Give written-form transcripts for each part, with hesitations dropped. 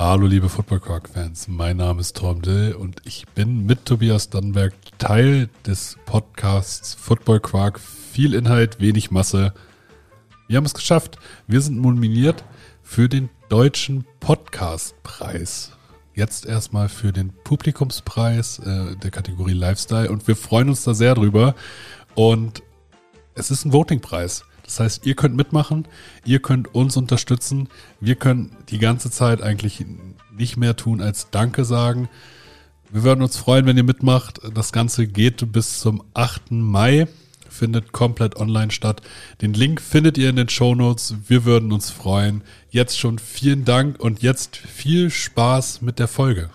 Hallo liebe Football Quark-Fans, mein Name ist Torben Dill und ich bin mit Tobias Dannenberg Teil des Podcasts Football Quark. Viel Inhalt, wenig Masse. Wir haben es geschafft. Wir sind nominiert für den Deutschen Podcastpreis. Jetzt erstmal für den Publikumspreis der Kategorie Lifestyle und wir freuen uns da sehr drüber. Und es ist ein Votingpreis. Das heißt, ihr könnt mitmachen, ihr könnt uns unterstützen. Wir können die ganze Zeit eigentlich nicht mehr tun als Danke sagen. Wir würden uns freuen, wenn ihr mitmacht. Das Ganze geht bis zum 8. Mai, findet komplett online statt. Den Link findet ihr in den Shownotes. Wir würden uns freuen. Jetzt schon vielen Dank und jetzt viel Spaß mit der Folge.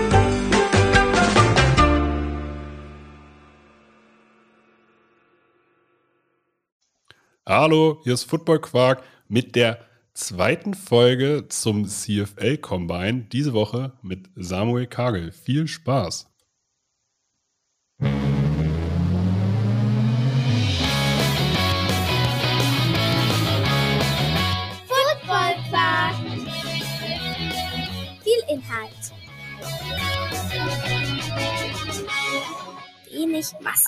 Hallo, hier ist Football Quark mit der zweiten Folge zum CFL Combine. Diese Woche mit Samuel Kagel. Viel Spaß! Football Quark. Viel Inhalt. Wenig Masse.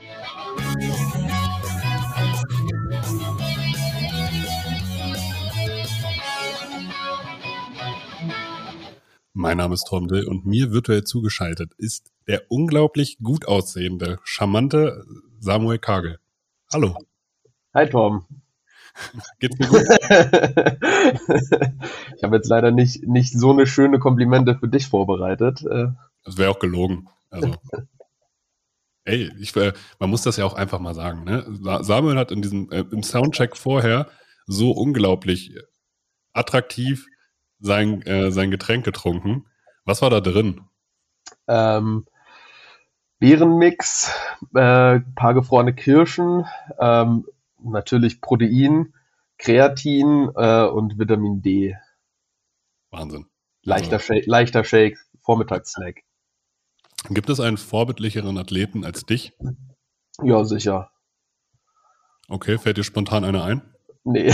Mein Name ist Torben Dill und mir virtuell zugeschaltet ist der unglaublich gut aussehende, charmante Samuel Kagel. Hallo. Hi Torben. Geht's mir gut? Ich habe jetzt leider nicht so eine schöne Komplimente für dich vorbereitet. Das wäre auch gelogen. Also, man muss das ja auch einfach mal sagen. Ne? Samuel hat in diesem im Soundcheck vorher so unglaublich attraktiv sein Getränk getrunken. Was war da drin? Beerenmix, paar gefrorene Kirschen, natürlich Protein, Kreatin und Vitamin D. Wahnsinn. Leichter Shake, Vormittagssnack. Gibt es einen vorbildlicheren Athleten als dich? Ja, sicher. Okay, fällt dir spontan einer ein? Nee.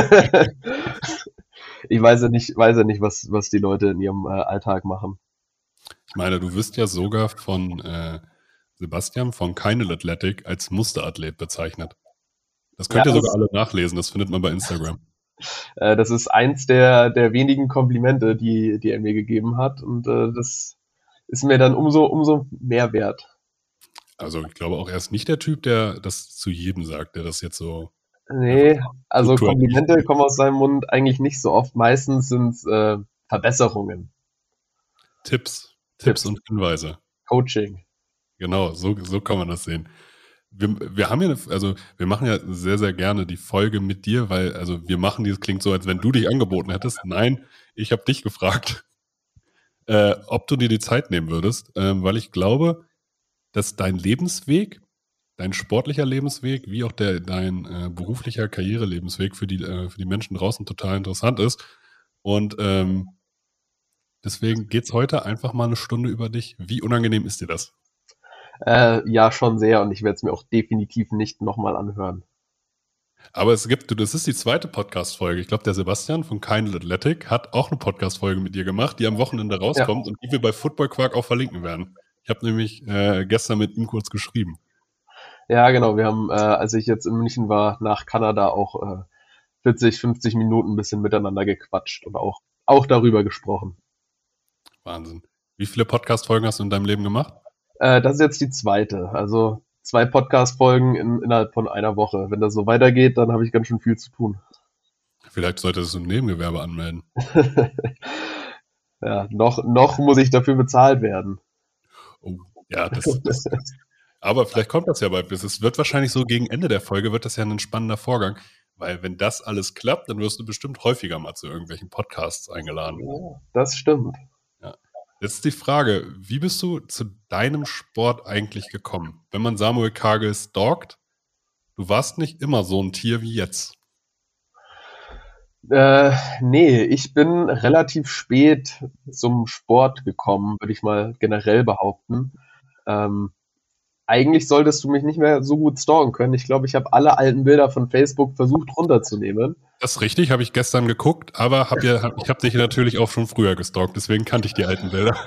Ich weiß ja nicht, was die Leute in ihrem Alltag machen. Ich meine, du wirst ja sogar von Sebastian von Kindle Athletic als Musterathlet bezeichnet. Das könnt ihr sogar alle nachlesen, das findet man bei Instagram. Das ist eins der wenigen Komplimente, die er mir gegeben hat und das ist mir dann umso mehr wert. Also ich glaube auch, er ist nicht der Typ, der das zu jedem sagt, der das jetzt so... Nee, also Komplimente kommen aus seinem Mund eigentlich nicht so oft. Meistens sind es Verbesserungen. Tipps und Hinweise. Coaching. Genau, so kann man das sehen. Wir haben ja, wir machen ja sehr, sehr gerne die Folge mit dir, weil, wir machen dieses, klingt so, als wenn du dich angeboten hättest. Nein, ich habe dich gefragt, ob du dir die Zeit nehmen würdest, weil ich glaube, dass dein Lebensweg, dein sportlicher Lebensweg, wie auch dein beruflicher Karrierelebensweg für die Menschen draußen total interessant ist. Und deswegen geht's heute einfach mal eine Stunde über dich. Wie unangenehm ist dir das? Ja, schon sehr und ich werde es mir auch definitiv nicht nochmal anhören. Aber das ist die zweite Podcast-Folge. Ich glaube, der Sebastian von Kindle Athletic hat auch eine Podcast-Folge mit dir gemacht, die am Wochenende rauskommt und die wir bei Football Quark auch verlinken werden. Ich habe nämlich gestern mit ihm kurz geschrieben. Ja, genau. Wir haben, als ich jetzt in München war, nach Kanada auch 40, 50 Minuten ein bisschen miteinander gequatscht und auch darüber gesprochen. Wahnsinn. Wie viele Podcast-Folgen hast du in deinem Leben gemacht? Das ist jetzt die zweite. Also 2 Podcast-Folgen innerhalb von einer Woche. Wenn das so weitergeht, dann habe ich ganz schön viel zu tun. Vielleicht solltest du ein Nebengewerbe anmelden. Ja, noch muss ich dafür bezahlt werden. Oh, ja, aber vielleicht kommt das ja bald. Es wird wahrscheinlich so gegen Ende der Folge wird das ja ein spannender Vorgang, weil wenn das alles klappt, dann wirst du bestimmt häufiger mal zu irgendwelchen Podcasts eingeladen. Ja, das stimmt. Ja. Jetzt ist die Frage, wie bist du zu deinem Sport eigentlich gekommen? Wenn man Samuel Kagel stalkt, du warst nicht immer so ein Tier wie jetzt. Nee, ich bin relativ spät zum Sport gekommen, würde ich mal generell behaupten. eigentlich solltest du mich nicht mehr so gut stalken können. Ich glaube, ich habe alle alten Bilder von Facebook versucht runterzunehmen. Das ist richtig, habe ich gestern geguckt, aber ich habe dich natürlich auch schon früher gestalkt, deswegen kannte ich die alten Bilder.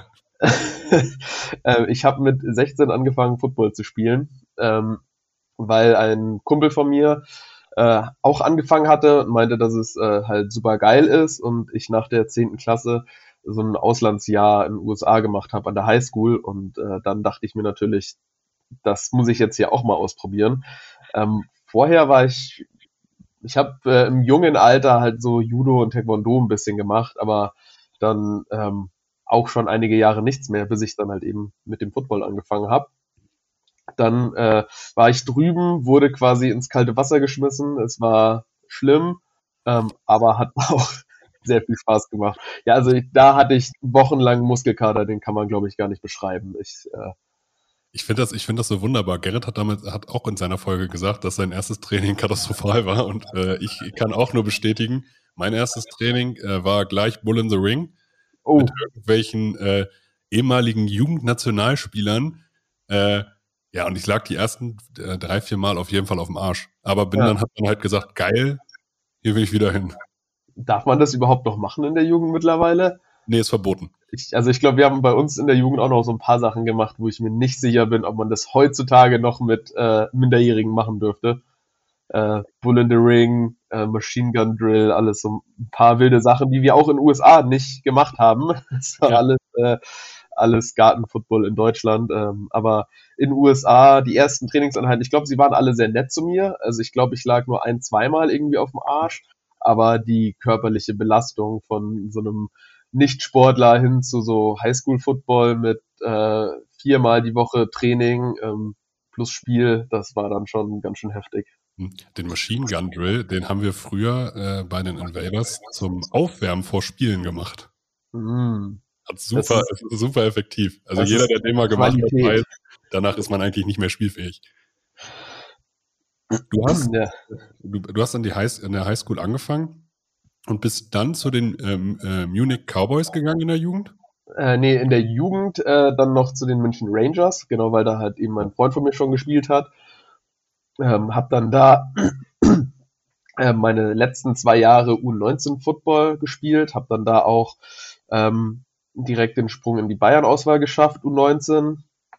Ich habe mit 16 angefangen, Football zu spielen, weil ein Kumpel von mir auch angefangen hatte und meinte, dass es halt super geil ist und ich nach der 10. Klasse so ein Auslandsjahr in den USA gemacht habe an der Highschool und dann dachte ich mir natürlich, das muss ich jetzt hier auch mal ausprobieren. Vorher war ich habe im jungen Alter halt so Judo und Taekwondo ein bisschen gemacht, aber dann auch schon einige Jahre nichts mehr, bis ich dann halt eben mit dem Football angefangen habe. Dann war ich drüben, wurde quasi ins kalte Wasser geschmissen. Es war schlimm, aber hat auch sehr viel Spaß gemacht. Ja, also da hatte ich wochenlang Muskelkater, den kann man, glaube ich, gar nicht beschreiben. Ich finde das so wunderbar. Gerrit hat auch in seiner Folge gesagt, dass sein erstes Training katastrophal war und ich kann auch nur bestätigen, mein erstes Training war gleich Bull in the Ring mit irgendwelchen ehemaligen Jugendnationalspielern. Ja, und ich lag die ersten 3-4 Mal auf jeden Fall auf dem Arsch. Aber hat dann halt gesagt, geil, hier will ich wieder hin. Darf man das überhaupt noch machen in der Jugend mittlerweile? Nee, ist verboten. Ich glaube, wir haben bei uns in der Jugend auch noch so ein paar Sachen gemacht, wo ich mir nicht sicher bin, ob man das heutzutage noch mit Minderjährigen machen dürfte. Bull in the Ring, Machine Gun Drill, alles so ein paar wilde Sachen, die wir auch in den USA nicht gemacht haben. Das war alles Gartenfootball in Deutschland. Aber in den USA, die ersten Trainingseinheiten, ich glaube, sie waren alle sehr nett zu mir. Also ich glaube, ich lag nur 1-2 Mal irgendwie auf dem Arsch. Aber die körperliche Belastung von so einem Nicht-Sportler hin zu so Highschool-Football mit 4-mal die Woche Training plus Spiel, das war dann schon ganz schön heftig. Den Machine Gun Drill, den haben wir früher bei den Invaders zum Aufwärmen vor Spielen gemacht. Super effektiv. Also jeder, der den mal gemacht hat, weiß, danach ist man eigentlich nicht mehr spielfähig. Du hast in der Highschool angefangen und bist dann zu den Munich Cowboys gegangen in der Jugend? Nee, in der Jugend dann noch zu den München Rangers, genau, weil da halt eben mein Freund von mir schon gespielt hat. Hab dann da meine letzten 2 Jahre U19-Football gespielt, hab dann da auch direkt den Sprung in die Bayern-Auswahl geschafft, U19.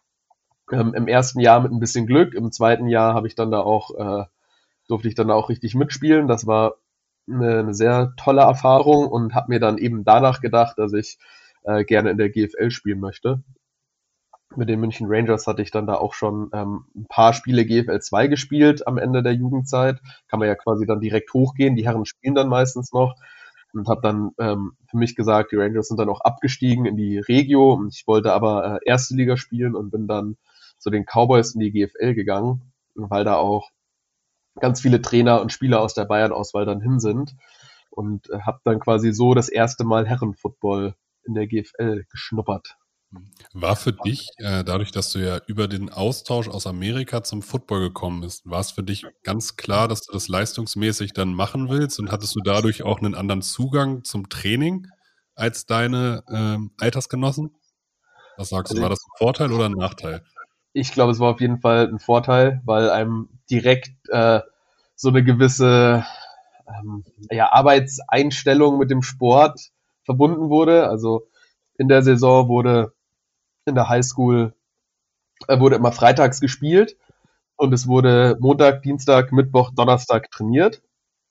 Im ersten Jahr mit ein bisschen Glück, im zweiten Jahr habe ich dann da auch durfte ich dann da auch richtig mitspielen. Das war eine sehr tolle Erfahrung und habe mir dann eben danach gedacht, dass ich gerne in der GFL spielen möchte. Mit den München Rangers hatte ich dann da auch schon ein paar Spiele GFL 2 gespielt am Ende der Jugendzeit. Kann man ja quasi dann direkt hochgehen. Die Herren spielen dann meistens noch. Und habe dann für mich gesagt, die Rangers sind dann auch abgestiegen in die Regio. Und ich wollte aber erste Liga spielen und bin dann zu den Cowboys in die GFL gegangen, weil da auch ganz viele Trainer und Spieler aus der Bayern-Auswahl dann hin sind. Und habe dann quasi so das erste Mal Herrenfootball in der GFL geschnuppert. War für dich, dadurch, dass du ja über den Austausch aus Amerika zum Football gekommen bist, war es für dich ganz klar, dass du das leistungsmäßig dann machen willst und hattest du dadurch auch einen anderen Zugang zum Training als deine Altersgenossen? Was sagst du, war das ein Vorteil oder ein Nachteil? Ich glaube, es war auf jeden Fall ein Vorteil, weil einem direkt so eine gewisse Arbeitseinstellung mit dem Sport verbunden wurde. Also in der Saison wurde in der Highschool wurde immer freitags gespielt und es wurde Montag, Dienstag, Mittwoch, Donnerstag trainiert.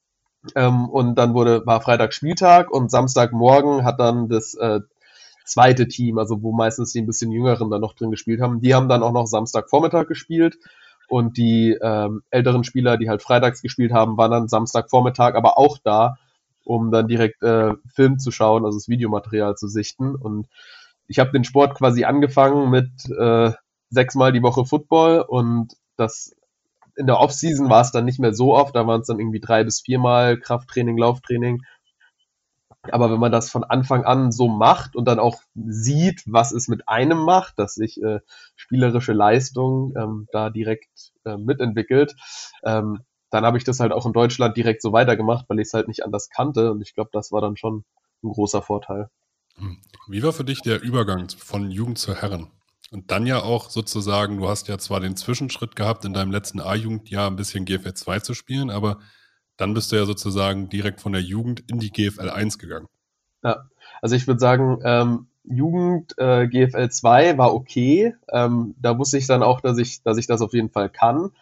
Und dann war Freitag Spieltag und Samstagmorgen hat dann das zweite Team, also wo meistens die ein bisschen Jüngeren dann noch drin gespielt haben, die haben dann auch noch Samstagvormittag gespielt und die älteren Spieler, die halt freitags gespielt haben, waren dann Samstagvormittag aber auch da, um dann direkt Film zu schauen, also das Videomaterial zu sichten. Und ich habe den Sport quasi angefangen mit 6-mal die Woche Football und das in der Offseason war es dann nicht mehr so oft, da waren es dann irgendwie 3 bis 4-mal Krafttraining, Lauftraining. Aber wenn man das von Anfang an so macht und dann auch sieht, was es mit einem macht, dass sich spielerische Leistung da direkt mitentwickelt, dann habe ich das halt auch in Deutschland direkt so weitergemacht, weil ich es halt nicht anders kannte und ich glaube, das war dann schon ein großer Vorteil. Wie war für dich der Übergang von Jugend zu Herren? Und dann ja auch sozusagen, du hast ja zwar den Zwischenschritt gehabt, in deinem letzten A-Jugendjahr ein bisschen GFL 2 zu spielen, aber dann bist du ja sozusagen direkt von der Jugend in die GFL 1 gegangen. Ja, also ich würde sagen, Jugend GFL 2 war okay. Da wusste ich dann auch, dass ich das auf jeden Fall kann.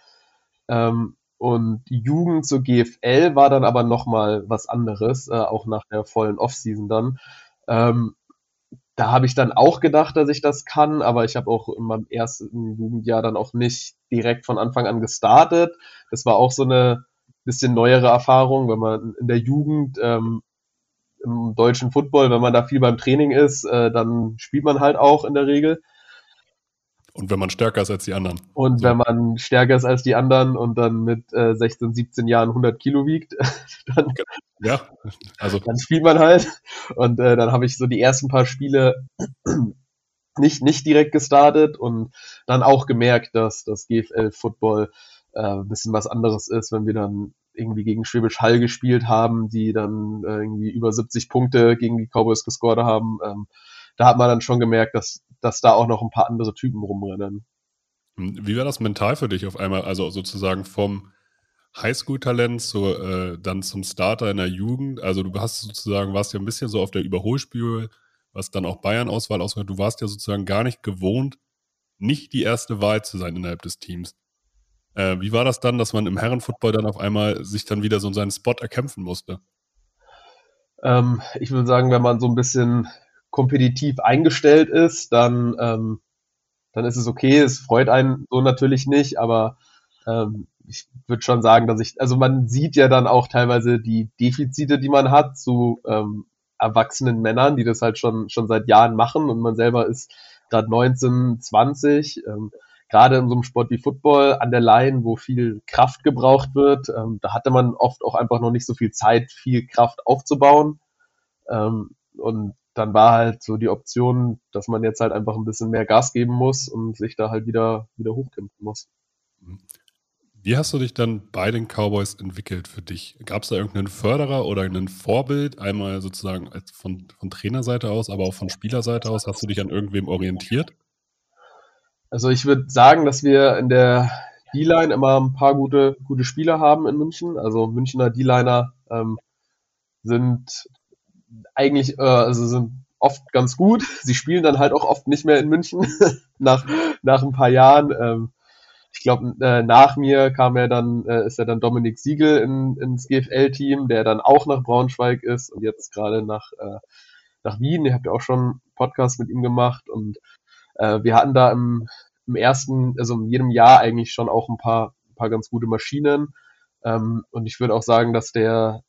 Und die Jugend zur GFL war dann aber nochmal was anderes, auch nach der vollen Offseason dann. Ähm, Da habe ich dann auch gedacht, dass ich das kann, aber ich habe auch in meinem ersten Jugendjahr dann auch nicht direkt von Anfang an gestartet. Das war auch so eine bisschen neuere Erfahrung, wenn man in der Jugend im deutschen Football, wenn man da viel beim Training ist, dann spielt man halt auch in der Regel. Und wenn man stärker ist als die anderen. Und So. wenn man stärker ist als die anderen und dann mit 16, 17 Jahren 100 Kilo wiegt, dann, Ja, also dann spielt man halt. Und dann habe ich so die ersten paar Spiele nicht direkt gestartet und dann auch gemerkt, dass das GFL-Football ein bisschen was anderes ist, wenn wir dann irgendwie gegen Schwäbisch Hall gespielt haben, die dann irgendwie über 70 Punkte gegen die Cowboys gescored haben. Da hat man dann schon gemerkt, dass da auch noch ein paar andere Typen rumrennen. wie war das mental für dich auf einmal, also sozusagen vom Highschool-Talent dann zum Starter in der Jugend? Also du hast sozusagen, warst ja ein bisschen so auf der Überholspur, was dann auch Bayern-Auswahl ausgehört. Du warst ja sozusagen gar nicht gewohnt, nicht die erste Wahl zu sein innerhalb des Teams. Wie war das dann, dass man im Herrenfootball dann auf einmal sich dann wieder so seinen Spot erkämpfen musste? Ich würde sagen, wenn man so ein bisschen kompetitiv eingestellt ist, dann ist es okay. Es freut einen so natürlich nicht, aber ich würde schon sagen, also man sieht ja dann auch teilweise die Defizite, die man hat zu erwachsenen Männern, die das halt schon seit Jahren machen und man selber ist gerade 19, 20. Gerade in so einem Sport wie Football an der Line, wo viel Kraft gebraucht wird, da hatte man oft auch einfach noch nicht so viel Zeit, viel Kraft aufzubauen. Und dann war halt so die Option, dass man jetzt halt einfach ein bisschen mehr Gas geben muss und sich da halt wieder hochkämpfen muss. Wie hast du dich dann bei den Cowboys entwickelt für dich? Gab es da irgendeinen Förderer oder ein Vorbild? Einmal sozusagen von Trainerseite aus, aber auch von Spielerseite aus. Hast du dich an irgendwem orientiert? Also ich würde sagen, dass wir in der D-Line immer ein paar gute Spieler haben in München. Also Münchner D-Liner sind also sind oft ganz gut. Sie spielen dann halt auch oft nicht mehr in München nach ein paar Jahren. Ich glaube, nach mir ist ja dann Dominik Siegel ins GFL-Team, der dann auch nach Braunschweig ist und jetzt gerade nach Wien. Ihr habt ja auch schon einen Podcast mit ihm gemacht und wir hatten da im ersten, also in jedem Jahr eigentlich schon auch ein paar ganz gute Maschinen. Und ich würde auch sagen, dass der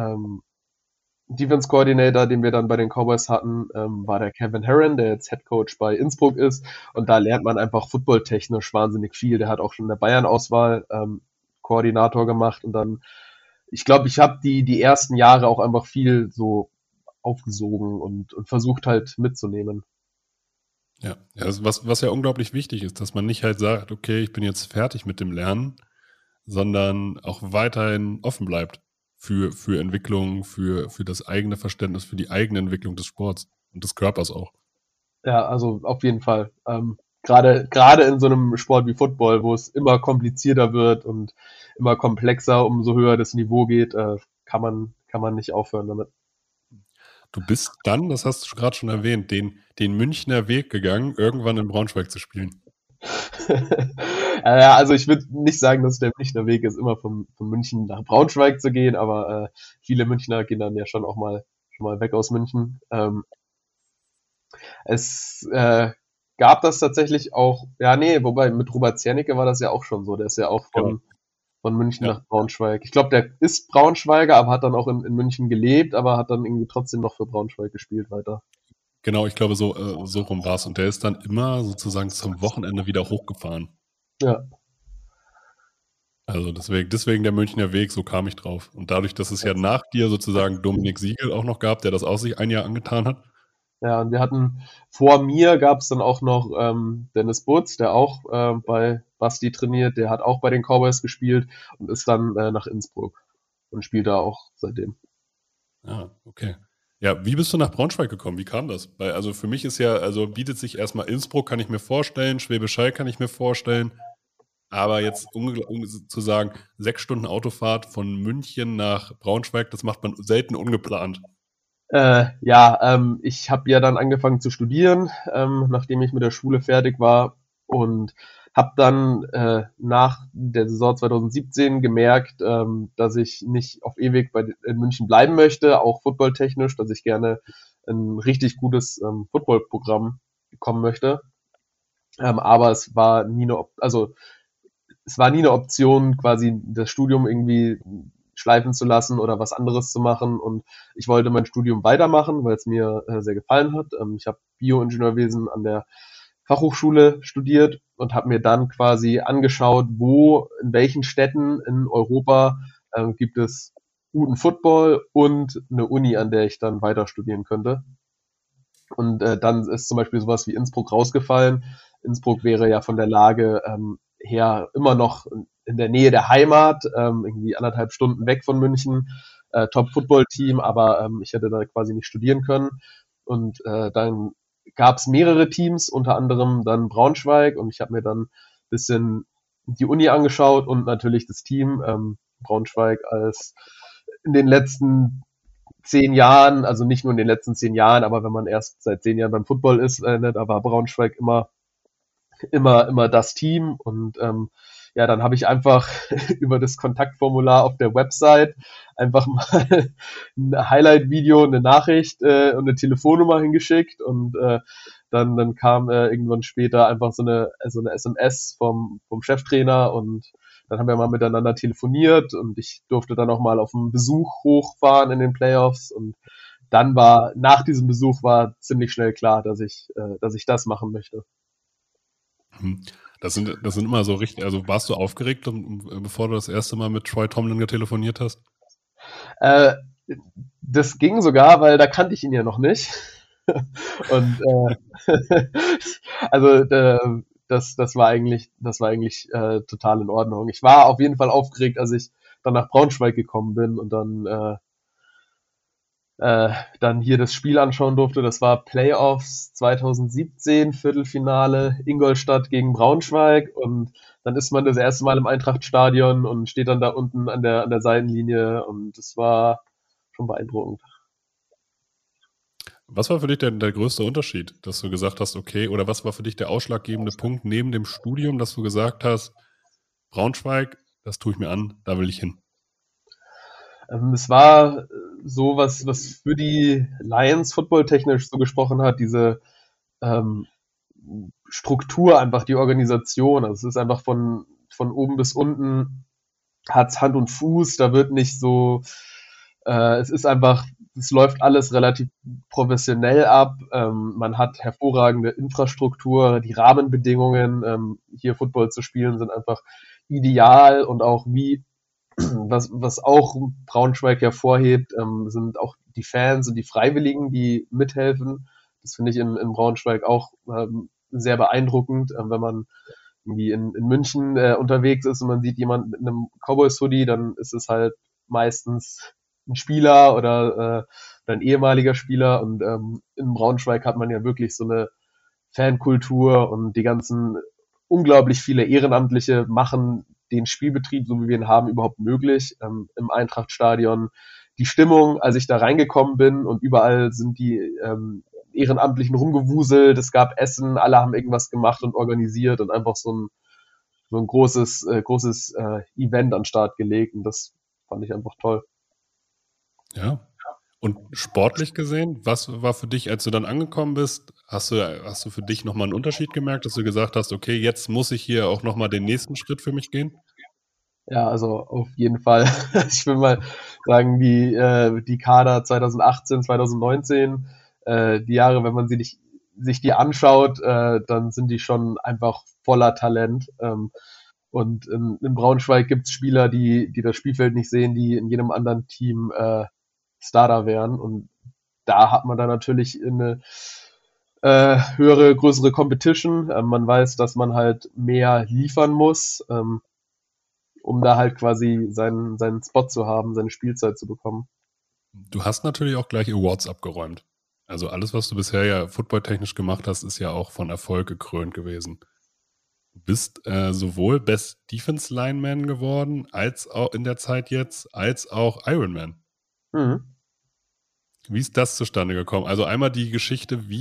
Defense Coordinator, den wir dann bei den Cowboys hatten, war der Kevin Herron, der jetzt Head Coach bei Innsbruck ist. Und da lernt man einfach footballtechnisch wahnsinnig viel. Der hat auch schon in der Bayern-Auswahl Koordinator gemacht. Und dann, ich glaube, ich habe die ersten Jahre auch einfach viel so aufgesogen und versucht halt mitzunehmen. Ja, was ja unglaublich wichtig ist, dass man nicht halt sagt, okay, ich bin jetzt fertig mit dem Lernen, sondern auch weiterhin offen bleibt für Entwicklung, für das eigene Verständnis, für die eigene Entwicklung des Sports und des Körpers auch. Ja, also auf jeden Fall. Gerade in so einem Sport wie Football, wo es immer komplizierter wird und immer komplexer, umso höher das Niveau geht, kann man nicht aufhören damit. Du bist dann, das hast du gerade schon erwähnt, den Münchner Weg gegangen, irgendwann in Braunschweig zu spielen. Ja, also ich würde nicht sagen, dass der Münchner Weg ist, immer von München nach Braunschweig zu gehen, aber viele Münchner gehen dann ja schon schon mal weg aus München. Es gab das tatsächlich auch, ja, nee, wobei mit Robert Zernike war das ja auch schon so. Der ist ja auch Genau. von München Ja. nach Braunschweig. Ich glaube, der ist Braunschweiger, aber hat dann auch in München gelebt, aber hat dann irgendwie trotzdem noch für Braunschweig gespielt weiter. Genau, ich glaube, so rum war es. Und der ist dann immer sozusagen zum Wochenende wieder hochgefahren. Ja, Also deswegen der Münchner Weg, so kam ich drauf. Und dadurch, dass es ja nach dir sozusagen Dominik Siegel auch noch gab, der das auch sich ein Jahr angetan hat. ja, und wir hatten vor mir gab es dann auch noch Dennis Butz, der auch bei Basti trainiert, der hat auch bei den Cowboys gespielt und ist dann nach Innsbruck und spielt da auch seitdem. Ah, okay. Ja, wie bist du nach Braunschweig gekommen? Wie kam das? Weil, also für mich ist ja, also bietet sich erstmal Innsbruck, kann ich mir vorstellen, Schwäbisch Hall kann ich mir vorstellen, aber jetzt zu sagen, 6 Stunden Autofahrt von München nach Braunschweig, das macht man selten ungeplant. Ich habe ja dann angefangen zu studieren, nachdem ich mit der Schule fertig war und habe dann nach der Saison 2017 gemerkt, dass ich nicht auf ewig in München bleiben möchte, auch footballtechnisch, dass ich gerne ein richtig gutes Footballprogramm bekommen möchte. Aber es war nie eine Option, quasi das Studium irgendwie schleifen zu lassen oder was anderes zu machen. Und ich wollte mein Studium weitermachen, weil es mir sehr gefallen hat. Ich habe Bioingenieurwesen an der Fachhochschule studiert und habe mir dann quasi angeschaut, in welchen Städten in Europa gibt es guten Football und eine Uni, an der ich dann weiter studieren könnte. Und dann ist zum Beispiel sowas wie Innsbruck rausgefallen. Innsbruck wäre ja von der Lage her immer noch in der Nähe der Heimat, irgendwie 1,5 Stunden weg von München, Top-Football-Team, aber ich hätte da quasi nicht studieren können. Und dann gab es mehrere Teams, unter anderem dann Braunschweig, und ich habe mir dann ein bisschen die Uni angeschaut und natürlich das Team. Braunschweig als in den letzten 10 Jahren, also nicht nur in den letzten 10 Jahren, aber wenn man erst seit 10 Jahren beim Football ist, ne, da war Braunschweig immer das Team. Und ja, dann habe ich einfach über das Kontaktformular auf der Website einfach mal ein Highlight-Video, eine Nachricht und eine Telefonnummer hingeschickt, und dann kam irgendwann später einfach so eine SMS vom Cheftrainer, und dann haben wir mal miteinander telefoniert und ich durfte dann auch mal auf einen Besuch hochfahren in den Playoffs, und nach diesem Besuch war ziemlich schnell klar, dass ich das machen möchte. Hm. Das sind immer so richtig, also warst du aufgeregt, bevor du das erste Mal mit Troy Tomlin getelefoniert hast? Äh, Das ging sogar, weil da kannte ich ihn ja noch nicht. Und also das war eigentlich total in Ordnung. Ich war auf jeden Fall aufgeregt, als ich dann nach Braunschweig gekommen bin und dann hier das Spiel anschauen durfte. Das war Playoffs 2017, Viertelfinale, Ingolstadt gegen Braunschweig, und dann ist man das erste Mal im Eintrachtstadion und steht dann da unten an der Seitenlinie, und es war schon beeindruckend. Was war für dich der größte Unterschied, dass du gesagt hast, okay, oder was war für dich der ausschlaggebende Punkt neben dem Studium, dass du gesagt hast, Braunschweig, das tue ich mir an, da will ich hin? Es war so was für die Lions footballtechnisch so gesprochen hat, diese ähm, Struktur, einfach die Organisation. Also es ist einfach von oben bis unten, hat's Hand und Fuß, da wird nicht so, es ist einfach, es läuft alles relativ professionell ab. Man hat hervorragende Infrastruktur, die Rahmenbedingungen, hier Football zu spielen, sind einfach ideal, und auch was auch Braunschweig hervorhebt, sind auch die Fans und die Freiwilligen, die mithelfen. Das finde ich in Braunschweig auch sehr beeindruckend, wenn man irgendwie in München unterwegs ist und man sieht jemanden mit einem Cowboys-Hoodie, dann ist es halt meistens ein Spieler oder ein ehemaliger Spieler, und in Braunschweig hat man ja wirklich so eine Fankultur, und die ganzen unglaublich viele Ehrenamtliche machen den Spielbetrieb, so wie wir ihn haben, überhaupt möglich. Im Eintrachtstadion die Stimmung, als ich da reingekommen bin, und überall sind die Ehrenamtlichen rumgewuselt, es gab Essen, alle haben irgendwas gemacht und organisiert und einfach so ein großes Event an den Start gelegt, und das fand ich einfach toll. Ja. Und sportlich gesehen, was war für dich, als du dann angekommen bist, hast du für dich nochmal einen Unterschied gemerkt, dass du gesagt hast, okay, jetzt muss ich hier auch nochmal den nächsten Schritt für mich gehen? Ja, also auf jeden Fall. Ich will mal sagen, die Kader 2018, 2019, die Jahre, wenn man sich die anschaut, dann sind die schon einfach voller Talent. Und in Braunschweig gibt's Spieler, die das Spielfeld nicht sehen, die in jedem anderen Team Starter wären. Und da hat man dann natürlich eine höhere, größere Competition. Man weiß, dass man halt mehr liefern muss. Um da halt quasi seinen Spot zu haben, seine Spielzeit zu bekommen. Du hast natürlich auch gleich Awards abgeräumt. Also alles, was du bisher ja footballtechnisch gemacht hast, ist ja auch von Erfolg gekrönt gewesen. Du bist sowohl Best Defense Lineman geworden, als auch in der Zeit jetzt, als auch Ironman. Mhm. Wie ist das zustande gekommen? Also einmal die Geschichte,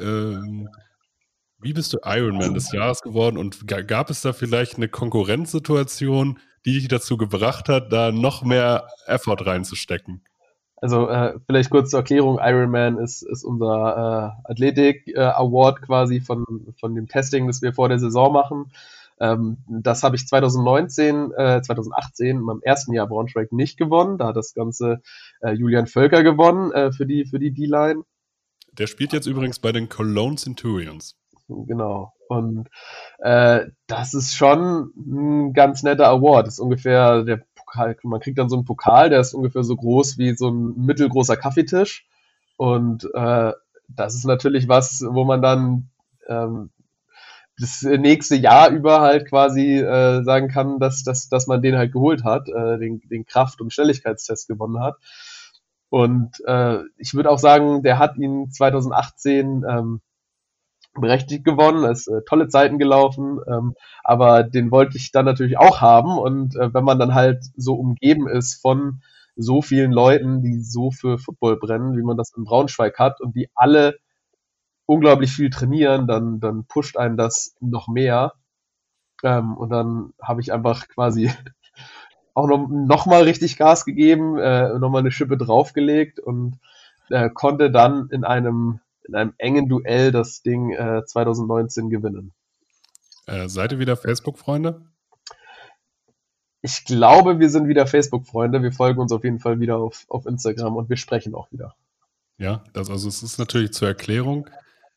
wie bist du Ironman des Jahres geworden und gab es da vielleicht eine Konkurrenzsituation, die dich dazu gebracht hat, da noch mehr Effort reinzustecken? Also vielleicht kurz zur Erklärung, Ironman ist unser Athletik-Award quasi von dem Testing, das wir vor der Saison machen. Das habe ich 2018 in meinem ersten Jahr Braunschweig nicht gewonnen. Da hat das Ganze Julian Völker gewonnen für die D-Line. Der spielt jetzt übrigens bei den Cologne Centurions. Genau. Und das ist schon ein ganz netter Award. Das ist ungefähr der Pokal, man kriegt dann so einen Pokal, der ist ungefähr so groß wie so ein mittelgroßer Kaffeetisch. Und das ist natürlich was, wo man dann das nächste Jahr über halt quasi sagen kann, dass man den halt geholt hat, den Kraft- und Schnelligkeitstest gewonnen hat. Und ich würde auch sagen, der hat ihn 2018 berechtigt gewonnen, ist tolle Zeiten gelaufen, aber den wollte ich dann natürlich auch haben und wenn man dann halt so umgeben ist von so vielen Leuten, die so für Football brennen, wie man das in Braunschweig hat und die alle unglaublich viel trainieren, dann pusht einen das noch mehr und dann habe ich einfach quasi auch noch mal richtig Gas gegeben, noch mal eine Schippe draufgelegt und konnte dann in einem engen Duell das Ding 2019 gewinnen. Seid ihr wieder Facebook-Freunde? Ich glaube, wir sind wieder Facebook-Freunde. Wir folgen uns auf jeden Fall wieder auf Instagram und wir sprechen auch wieder. Ja, also es ist natürlich zur Erklärung,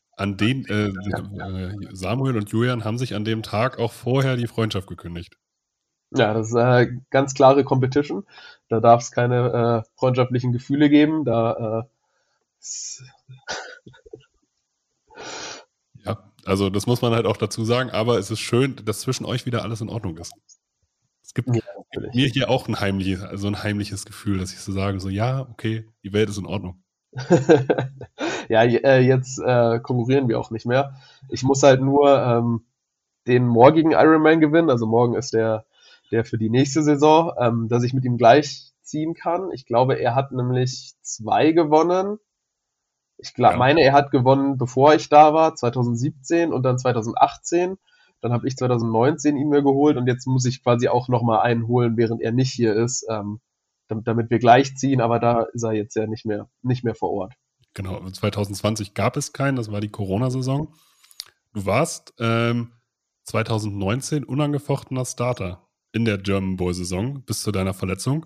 Samuel und Julian haben sich an dem Tag auch vorher die Freundschaft gekündigt. Ja, das ist ganz klare Competition. Da darf es keine freundschaftlichen Gefühle geben. Ja, also das muss man halt auch dazu sagen, aber es ist schön, dass zwischen euch wieder alles in Ordnung ist. Es gibt Ja, mir hier auch ein heimliches Gefühl, dass ich so sage, so ja, okay, die Welt ist in Ordnung. ja, jetzt konkurrieren wir auch nicht mehr. Ich muss halt nur den morgigen Ironman gewinnen. Also morgen ist der für die nächste Saison, dass ich mit ihm gleich ziehen kann. Ich glaube, er hat nämlich 2 gewonnen. Meine, er hat gewonnen, bevor ich da war, 2017 und dann 2018. Dann habe ich 2019 ihn mir geholt und jetzt muss ich quasi auch nochmal einen holen, während er nicht hier ist, damit wir gleich ziehen, aber da ist er jetzt ja nicht mehr vor Ort. Genau, 2020 gab es keinen, das war die Corona-Saison. Du warst 2019 unangefochtener Starter in der German Bowl-Saison bis zu deiner Verletzung.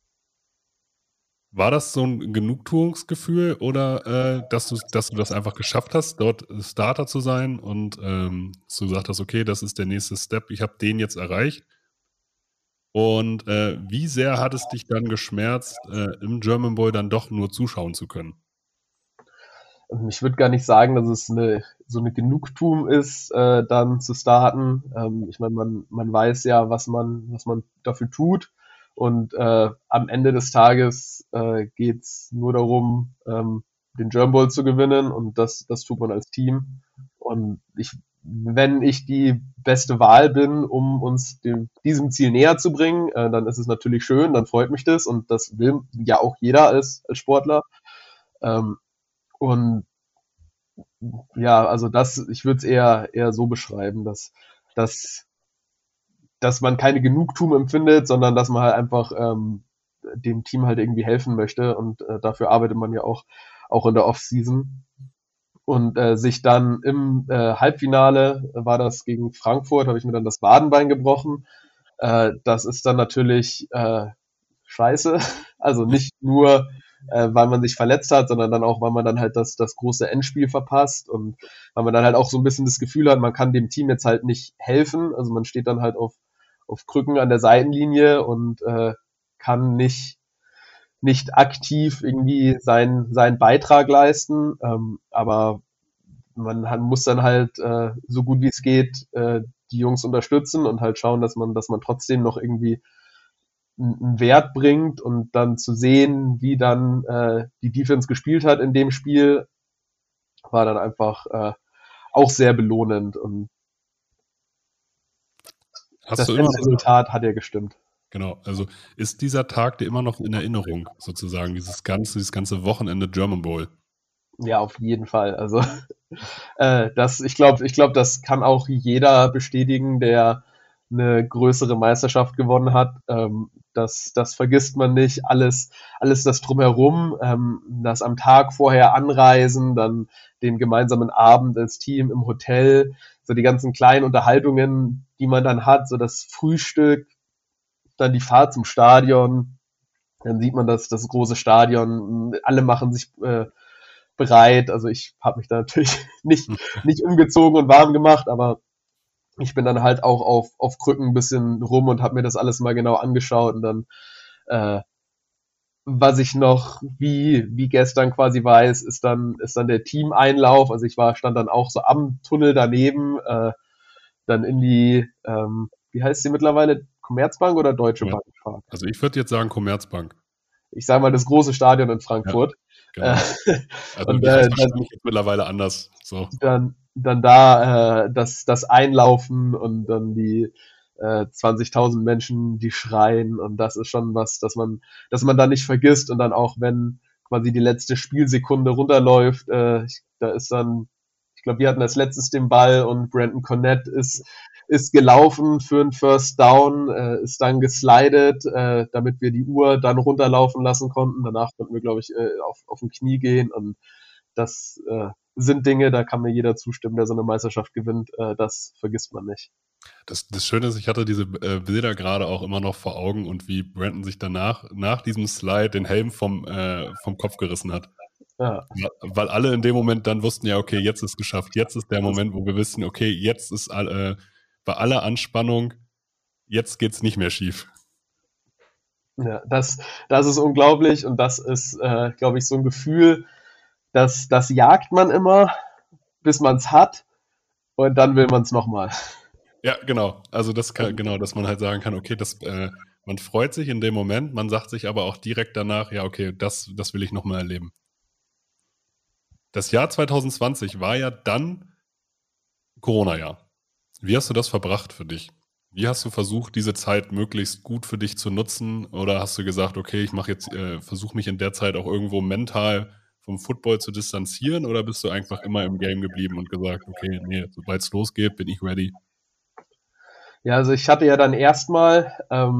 War das so ein Genugtuungsgefühl oder dass du das einfach geschafft hast, dort Starter zu sein und du gesagt hast, okay, das ist der nächste Step, ich habe den jetzt erreicht? Und wie sehr hat es dich dann geschmerzt, im German Bowl dann doch nur zuschauen zu können? Ich würde gar nicht sagen, dass es so eine Genugtuung ist, dann zu starten. Ich meine, man weiß ja, was man dafür tut. Und am Ende des Tages geht's nur darum, den German Bowl zu gewinnen. Und das tut man als Team. Und wenn ich die beste Wahl bin, um uns diesem Ziel näher zu bringen, dann ist es natürlich schön, dann freut mich das. Und das will ja auch jeder als Sportler. Und ja, also ich würde es eher so beschreiben, dass, dass man keine Genugtuung empfindet, sondern dass man halt einfach dem Team halt irgendwie helfen möchte und dafür arbeitet man ja auch in der Offseason. Und sich dann im Halbfinale, war das gegen Frankfurt, habe ich mir dann das Wadenbein gebrochen. Das ist dann natürlich scheiße. Also nicht nur, weil man sich verletzt hat, sondern dann auch, weil man dann halt das große Endspiel verpasst und weil man dann halt auch so ein bisschen das Gefühl hat, man kann dem Team jetzt halt nicht helfen. Also man steht dann halt auf Krücken an der Seitenlinie und kann nicht aktiv irgendwie seinen Beitrag leisten. Aber man muss dann halt so gut wie es geht die Jungs unterstützen und halt schauen, dass man trotzdem noch irgendwie einen Wert bringt und dann zu sehen, wie dann die Defense gespielt hat in dem Spiel, war dann einfach auch sehr belohnend und das Endresultat hat ja gestimmt. Genau, also ist dieser Tag dir immer noch in Erinnerung, sozusagen, dieses ganze Wochenende German Bowl? Ja, auf jeden Fall. Also ich glaube, das kann auch jeder bestätigen, der eine größere Meisterschaft gewonnen hat. Das vergisst man nicht. Alles das drumherum, das am Tag vorher anreisen, dann den gemeinsamen Abend als Team im Hotel, so die ganzen kleinen Unterhaltungen, die man dann hat, so das Frühstück, dann die Fahrt zum Stadion, dann sieht man das große Stadion, alle machen sich bereit. Also ich habe mich da natürlich nicht umgezogen und warm gemacht, aber ich bin dann halt auch auf Krücken ein bisschen rum und habe mir das alles mal genau angeschaut und dann was ich noch wie gestern quasi weiß, ist dann der Teameinlauf. Also stand dann auch so am Tunnel daneben, dann in die wie heißt sie mittlerweile, Commerzbank oder Deutsche Bank? Also ich würde jetzt sagen Commerzbank. Ich sage mal das große Stadion in Frankfurt. Ja, genau. Also und das jetzt mittlerweile anders. So. Dann da das Einlaufen und dann die 20.000 Menschen, die schreien, und das ist schon was, dass man da nicht vergisst. Und dann auch, wenn quasi die letzte Spielsekunde runterläuft, da ist dann, ich glaube, wir hatten als letztes den Ball und Brandon Cornett ist gelaufen für einen First Down, ist dann geslidet, damit wir die Uhr dann runterlaufen lassen konnten. Danach konnten wir, glaube ich, auf dem Knie gehen, und das sind Dinge, da kann mir jeder zustimmen, der so eine Meisterschaft gewinnt. Das vergisst man nicht. Das Schöne ist, ich hatte diese Bilder gerade auch immer noch vor Augen, und wie Brandon sich danach, nach diesem Slide, den Helm vom Kopf gerissen hat. Ja. Weil alle in dem Moment dann wussten, ja, okay, jetzt ist geschafft. Jetzt ist der Moment, wo wir wissen, okay, jetzt ist bei aller Anspannung, jetzt geht's nicht mehr schief. Ja, das ist unglaublich, und das ist, glaube ich, so ein Gefühl, das jagt man immer, bis man es hat, und dann will man es nochmal. Ja, genau. Also dass man halt sagen kann, okay, man freut sich in dem Moment, man sagt sich aber auch direkt danach, ja, okay, das will ich nochmal erleben. Das Jahr 2020 war ja dann Corona-Jahr. Wie hast du das verbracht für dich? Wie hast du versucht, diese Zeit möglichst gut für dich zu nutzen? Oder hast du gesagt, okay, ich versuche mich in der Zeit auch irgendwo mental vom Football zu distanzieren? Oder bist du einfach immer im Game geblieben und gesagt, okay, nee, sobald es losgeht, bin ich ready? Ja, also ich hatte ja dann erstmal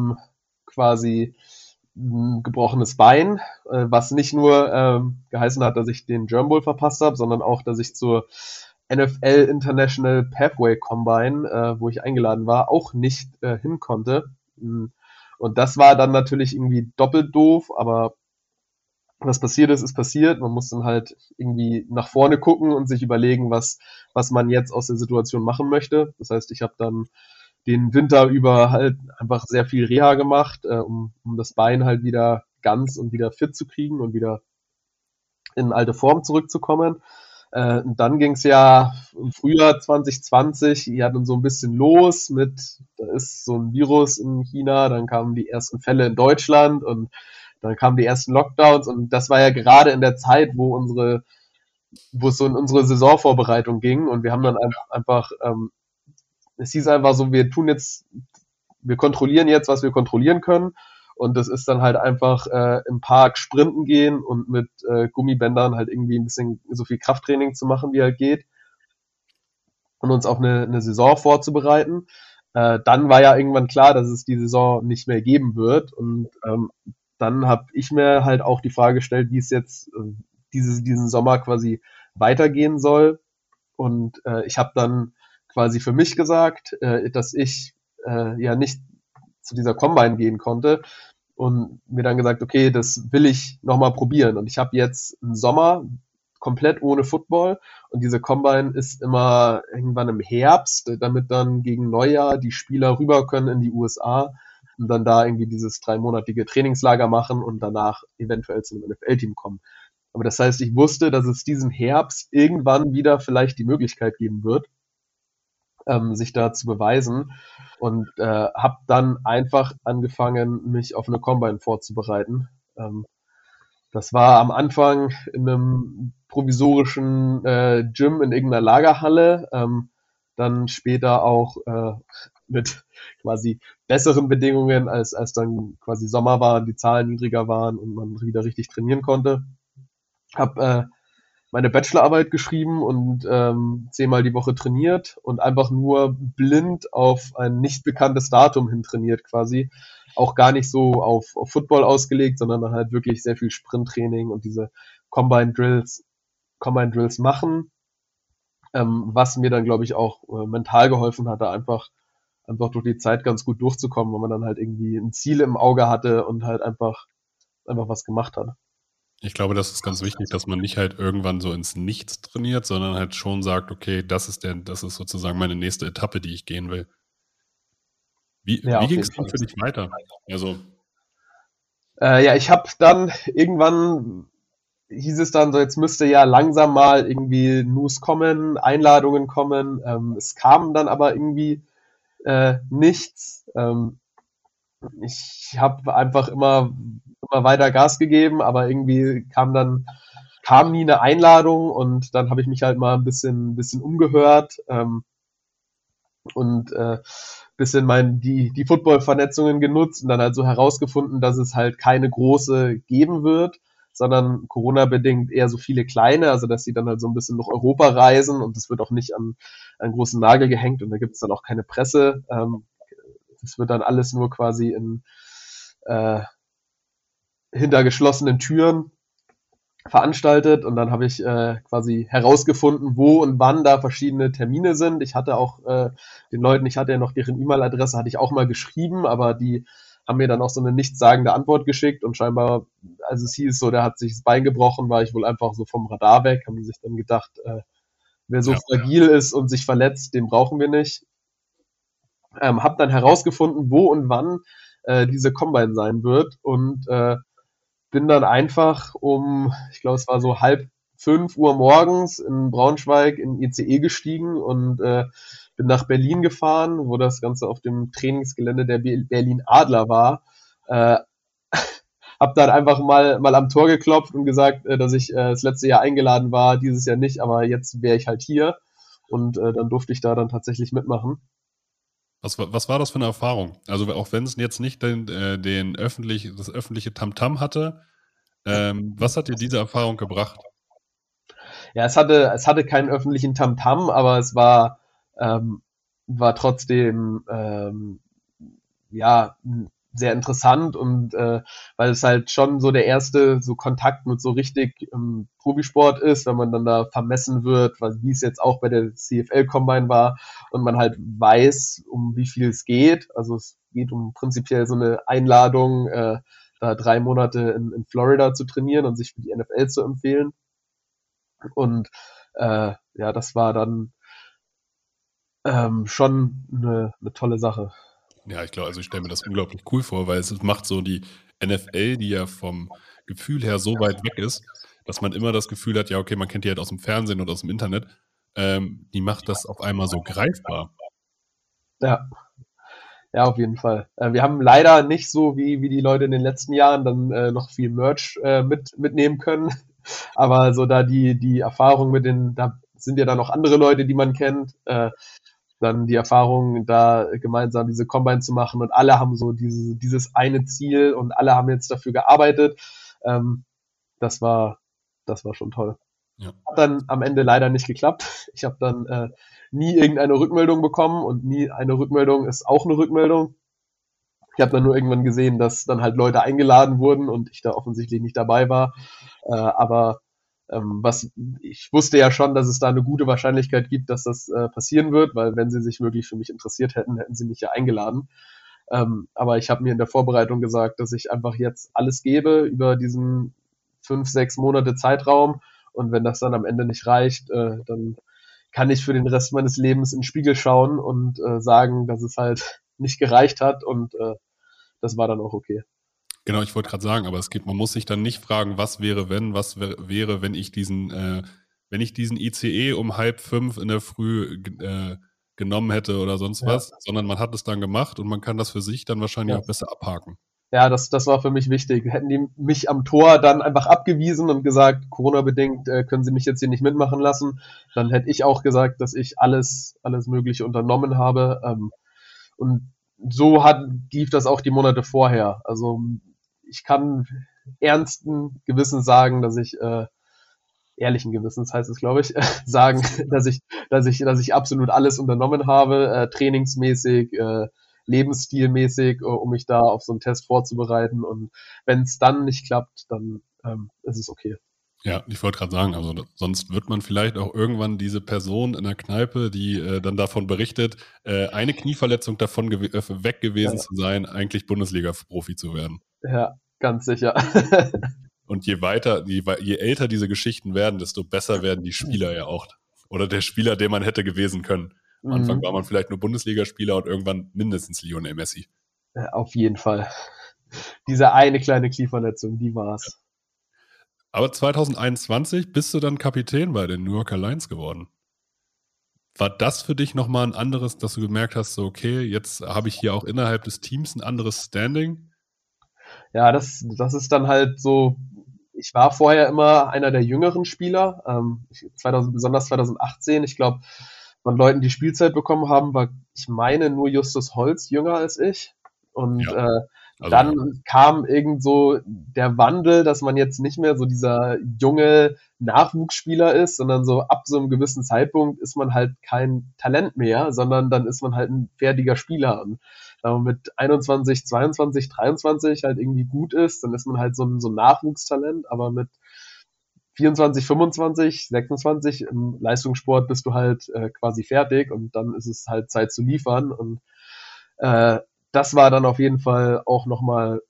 quasi ein gebrochenes Bein, was nicht nur geheißen hat, dass ich den German Bowl verpasst habe, sondern auch, dass ich zur NFL International Pathway Combine, wo ich eingeladen war, auch nicht hin konnte. Und das war dann natürlich irgendwie doppelt doof, aber was passiert ist passiert. Man muss dann halt irgendwie nach vorne gucken und sich überlegen, was man jetzt aus der Situation machen möchte. Das heißt, ich habe dann den Winter über halt einfach sehr viel Reha gemacht, um das Bein halt wieder ganz und wieder fit zu kriegen und wieder in alte Form zurückzukommen. Und dann ging es ja im Frühjahr 2020 ja dann so ein bisschen los da ist so ein Virus in China, dann kamen die ersten Fälle in Deutschland und dann kamen die ersten Lockdowns, und das war ja gerade in der Zeit, wo es so in unsere Saisonvorbereitung ging, und wir haben dann einfach es hieß einfach so, wir kontrollieren jetzt, was wir kontrollieren können. Und das ist dann halt einfach im Park sprinten gehen und mit Gummibändern halt irgendwie ein bisschen so viel Krafttraining zu machen, wie halt geht. Und uns auf eine Saison vorzubereiten. Dann war ja irgendwann klar, dass es die Saison nicht mehr geben wird. Und dann habe ich mir halt auch die Frage gestellt, wie es jetzt diesen Sommer quasi weitergehen soll. Und ich habe dann quasi für mich gesagt, dass ich ja nicht zu dieser Combine gehen konnte, und mir dann gesagt, okay, das will ich nochmal probieren. Und ich habe jetzt einen Sommer komplett ohne Football, und diese Combine ist immer irgendwann im Herbst, damit dann gegen Neujahr die Spieler rüber können in die USA und dann da irgendwie dieses 3-monatige Trainingslager machen und danach eventuell zu einem NFL-Team kommen. Aber das heißt, ich wusste, dass es diesen Herbst irgendwann wieder vielleicht die Möglichkeit geben wird. sich da zu beweisen und habe dann einfach angefangen, mich auf eine Combine vorzubereiten. Das war am Anfang in einem provisorischen Gym in irgendeiner Lagerhalle, dann später auch mit quasi besseren Bedingungen, als dann quasi Sommer war, die Zahlen niedriger waren und man wieder richtig trainieren konnte. Hab meine Bachelorarbeit geschrieben und 10-mal die Woche trainiert und einfach nur blind auf ein nicht bekanntes Datum hin trainiert quasi. Auch gar nicht so auf Football ausgelegt, sondern dann halt wirklich sehr viel Sprinttraining und diese Combine Drills machen, was mir dann, glaube ich, auch mental geholfen hatte, einfach durch die Zeit ganz gut durchzukommen, weil man dann halt irgendwie ein Ziel im Auge hatte und halt einfach was gemacht hat. Ich glaube, das ist ganz wichtig, dass man nicht halt irgendwann so ins Nichts trainiert, sondern halt schon sagt, okay, das ist sozusagen meine nächste Etappe, die ich gehen will. Wie Ja, auf ging jeden es dann Fall. für dich weiter? Also, Ja, ich habe dann irgendwann hieß es dann so, jetzt müsste ja langsam mal irgendwie News kommen, Einladungen kommen. Es kam dann aber irgendwie nichts. Ich habe einfach immer weiter Gas gegeben, aber irgendwie kam nie eine Einladung und dann habe ich mich halt mal ein bisschen umgehört und bisschen die Football-Vernetzungen genutzt und dann halt so herausgefunden, dass es halt keine große geben wird, sondern Corona-bedingt eher so viele kleine, also dass sie dann halt so ein bisschen durch Europa reisen und das wird auch nicht an einen großen Nagel gehängt und da gibt es dann auch keine Presse. Das wird dann alles nur quasi äh, hinter geschlossenen Türen veranstaltet und dann habe ich quasi herausgefunden, wo und wann da verschiedene Termine sind. Ich hatte auch ich hatte ja noch deren E-Mail-Adresse, hatte ich auch mal geschrieben, aber die haben mir dann auch so eine nichtssagende Antwort geschickt und scheinbar, als es hieß, so, der hat sich das Bein gebrochen, war ich wohl einfach so vom Radar weg, haben sich dann gedacht, wer so ja. fragil ist und sich verletzt, den brauchen wir nicht. Hab dann herausgefunden, wo und wann diese Combine sein wird und bin dann einfach ich glaube, es war so 4:30 morgens in Braunschweig in ICE gestiegen und bin nach Berlin gefahren, wo das Ganze auf dem Trainingsgelände der Berlin Adler war. Äh, hab dann einfach mal am Tor geklopft und gesagt, dass ich das letzte Jahr eingeladen war, dieses Jahr nicht, aber jetzt wäre ich halt hier und dann durfte ich da dann tatsächlich mitmachen. Was war das für eine Erfahrung? Also auch wenn es jetzt nicht das öffentliche Tamtam hatte, was hat dir diese Erfahrung gebracht? Ja, es hatte keinen öffentlichen Tamtam, aber war trotzdem ja sehr interessant und weil es halt schon so der erste so Kontakt mit so richtig Profisport ist, wenn man dann da vermessen wird, wie es jetzt auch bei der CFL Combine war und man halt weiß, um wie viel es geht. Also es geht um prinzipiell so eine Einladung, da 3 Monate in Florida zu trainieren und sich für die NFL zu empfehlen. Und ja, das war dann schon eine tolle Sache. Ja, ich glaube, also ich stelle mir das unglaublich cool vor, weil es macht so die NFL, die ja vom Gefühl her so weit weg ist, dass man immer das Gefühl hat, ja, okay, man kennt die halt aus dem Fernsehen und aus dem Internet, die macht das auf einmal so greifbar. Ja, ja, auf jeden Fall. Wir haben leider nicht so wie die Leute in den letzten Jahren dann noch viel Merch mitnehmen können. Aber so da die Erfahrung da sind ja dann noch andere Leute, die man kennt, dann die Erfahrung, da gemeinsam diese Combine zu machen und alle haben so dieses eine Ziel und alle haben jetzt dafür gearbeitet. Ähm, das war, das war schon toll. Ja. Hat dann am Ende leider nicht geklappt. Ich habe dann nie irgendeine Rückmeldung bekommen und nie eine Rückmeldung ist auch eine Rückmeldung. Ich habe dann nur irgendwann gesehen, dass dann halt Leute eingeladen wurden und ich da offensichtlich nicht dabei war. Aber ich wusste ja schon, dass es da eine gute Wahrscheinlichkeit gibt, dass das passieren wird, weil wenn sie sich wirklich für mich interessiert hätten, hätten sie mich ja eingeladen. Aber ich habe mir in der Vorbereitung gesagt, dass ich einfach jetzt alles gebe über diesen 5, 6 Monate Zeitraum und wenn das dann am Ende nicht reicht, dann kann ich für den Rest meines Lebens in den Spiegel schauen und sagen, dass es halt nicht gereicht hat und das war dann auch okay. Genau, ich wollte gerade sagen, aber man muss sich dann nicht fragen, was wäre, wenn ich diesen ICE um 4:30 in der Früh genommen hätte oder sonst Ja. was, sondern man hat es dann gemacht und man kann das für sich dann wahrscheinlich Ja. auch besser abhaken. Ja, das war für mich wichtig. Hätten die mich am Tor dann einfach abgewiesen und gesagt, Corona-bedingt können sie mich jetzt hier nicht mitmachen lassen, dann hätte ich auch gesagt, dass ich alles Mögliche unternommen habe. Und so lief das auch die Monate vorher. Also ich kann ernsten Gewissens sagen, dass ich ehrlichen Gewissens heißt es, glaube ich, sagen, dass ich absolut alles unternommen habe, trainingsmäßig, lebensstilmäßig, um mich da auf so einen Test vorzubereiten. Und wenn es dann nicht klappt, dann ist es okay. Ja, ich wollte gerade sagen, also sonst wird man vielleicht auch irgendwann diese Person in der Kneipe, die dann davon berichtet, eine Knieverletzung davon weg gewesen zu sein, eigentlich Bundesliga-Profi zu werden. Ja, ganz sicher. Und je älter diese Geschichten werden, desto besser werden die Spieler ja auch. Oder der Spieler, den man hätte gewesen können. Am Anfang war man vielleicht nur Bundesligaspieler und irgendwann mindestens Lionel Messi. Ja, auf jeden Fall. Diese eine kleine Knieverletzung, die war's. Aber 2021 bist du dann Kapitän bei den New Yorker Lions geworden. War das für dich nochmal ein anderes, dass du gemerkt hast, so okay, jetzt habe ich hier auch innerhalb des Teams ein anderes Standing? Ja, das ist dann halt so, ich war vorher immer einer der jüngeren Spieler, besonders 2018, ich glaube, von Leuten, die Spielzeit bekommen haben, war, ich meine, nur Justus Holz jünger als ich. Und dann kam irgend so der Wandel, dass man jetzt nicht mehr so dieser junge Nachwuchsspieler ist, sondern so ab so einem gewissen Zeitpunkt ist man halt kein Talent mehr, sondern dann ist man halt ein fertiger Spieler. Und wenn man mit 21, 22, 23 halt irgendwie gut ist, dann ist man halt so ein Nachwuchstalent, aber mit 24, 25, 26 im Leistungssport bist du halt quasi fertig und dann ist es halt Zeit zu liefern. Und das war dann auf jeden Fall auch nochmal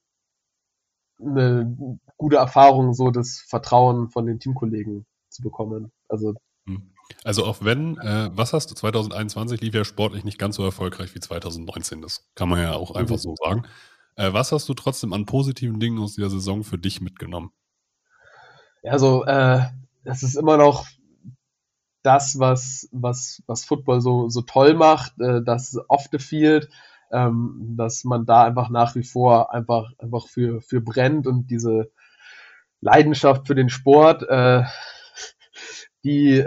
eine gute Erfahrung, so das Vertrauen von den Teamkollegen zu bekommen. Also auch wenn, was hast du, 2021 lief ja sportlich nicht ganz so erfolgreich wie 2019, das kann man ja auch einfach so sagen. Was hast du trotzdem an positiven Dingen aus dieser Saison für dich mitgenommen? Ja, also es ist immer noch das, was Football so toll macht, das off the field, dass man da einfach nach wie vor einfach für brennt und diese Leidenschaft für den Sport, die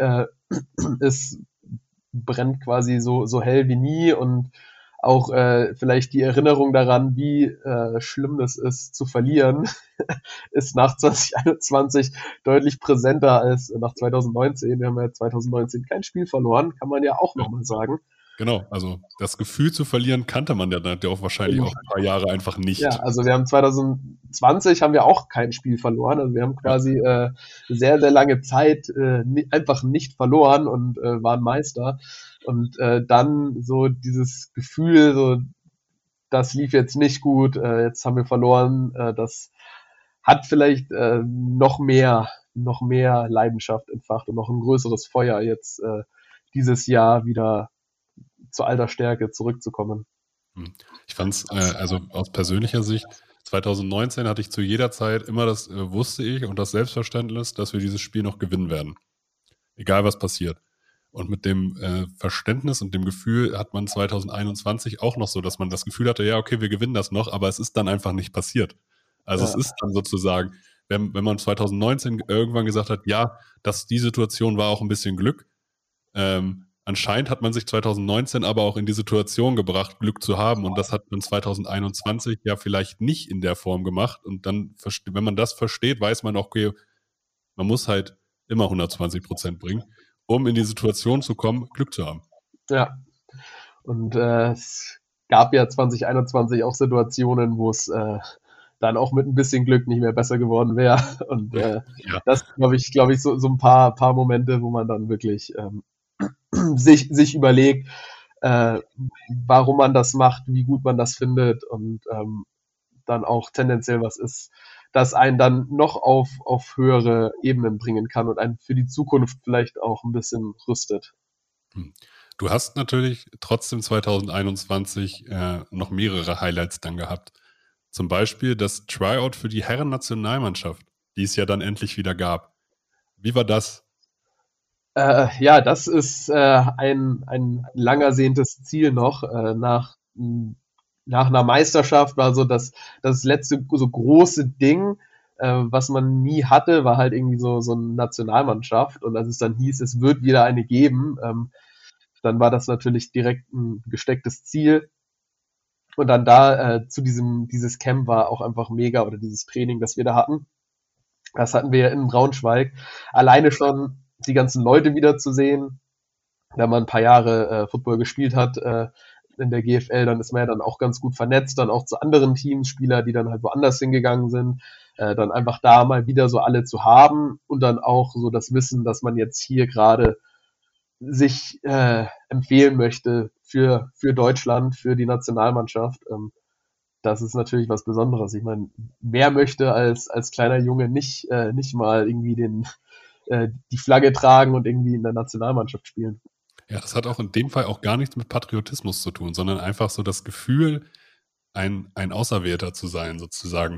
brennt quasi so hell wie nie und auch vielleicht die Erinnerung daran, wie schlimm es ist zu verlieren, ist nach 2021 deutlich präsenter als nach 2019. Wir haben ja 2019 kein Spiel verloren, kann man ja auch nochmal sagen. Genau, also das Gefühl zu verlieren kannte man ja auch wahrscheinlich auch ein paar Jahre einfach nicht. Ja, also wir haben 2020 haben wir auch kein Spiel verloren. Also wir haben quasi sehr, sehr lange Zeit einfach nicht verloren und waren Meister. Und dann so dieses Gefühl, so das lief jetzt nicht gut, jetzt haben wir verloren, das hat vielleicht noch mehr Leidenschaft entfacht und noch ein größeres Feuer jetzt dieses Jahr wieder zu alter Stärke zurückzukommen. Ich fand es, also aus persönlicher Sicht, 2019 hatte ich zu jeder Zeit immer das, wusste ich, und das Selbstverständnis, dass wir dieses Spiel noch gewinnen werden. Egal was passiert. Und mit dem Verständnis und dem Gefühl hat man 2021 auch noch so, dass man das Gefühl hatte, ja, okay, wir gewinnen das noch, aber es ist dann einfach nicht passiert. Also es ist dann sozusagen, wenn man 2019 irgendwann gesagt hat, ja, die Situation war auch ein bisschen Glück, anscheinend hat man sich 2019 aber auch in die Situation gebracht, Glück zu haben, und das hat man 2021 ja vielleicht nicht in der Form gemacht, und dann, wenn man das versteht, weiß man auch, okay, man muss halt immer 120% bringen, um in die Situation zu kommen, Glück zu haben. Ja, und es gab ja 2021 auch Situationen, wo es dann auch mit ein bisschen Glück nicht mehr besser geworden wäre, und das glaube ich so ein paar Momente, wo man dann wirklich sich überlegt, warum man das macht, wie gut man das findet, und dann auch tendenziell was ist, das einen dann noch auf höhere Ebenen bringen kann und einen für die Zukunft vielleicht auch ein bisschen rüstet. Du hast natürlich trotzdem 2021 noch mehrere Highlights dann gehabt. Zum Beispiel das Tryout für die Herren-Nationalmannschaft, die es ja dann endlich wieder gab. Wie war das? Ja, das ist ein lang ersehntes Ziel noch. Nach einer Meisterschaft war so das letzte so große Ding, was man nie hatte, war halt irgendwie so eine Nationalmannschaft. Und als es dann hieß, es wird wieder eine geben, dann war das natürlich direkt ein gestecktes Ziel. Und dann da dieses Camp war auch einfach mega oder dieses Training, das wir da hatten. Das hatten wir ja in Braunschweig. Alleine schon die ganzen Leute wiederzusehen, wenn man ein paar Jahre Football gespielt hat in der GFL, dann ist man ja dann auch ganz gut vernetzt, dann auch zu anderen Teams, Spieler, die dann halt woanders hingegangen sind, dann einfach da mal wieder so alle zu haben und dann auch so das Wissen, dass man jetzt hier gerade sich empfehlen möchte für Deutschland, für die Nationalmannschaft. Das ist natürlich was Besonderes. Ich meine, wer möchte als kleiner Junge nicht mal irgendwie die Flagge tragen und irgendwie in der Nationalmannschaft spielen? Ja, das hat auch in dem Fall auch gar nichts mit Patriotismus zu tun, sondern einfach so das Gefühl, ein Auserwählter zu sein, sozusagen.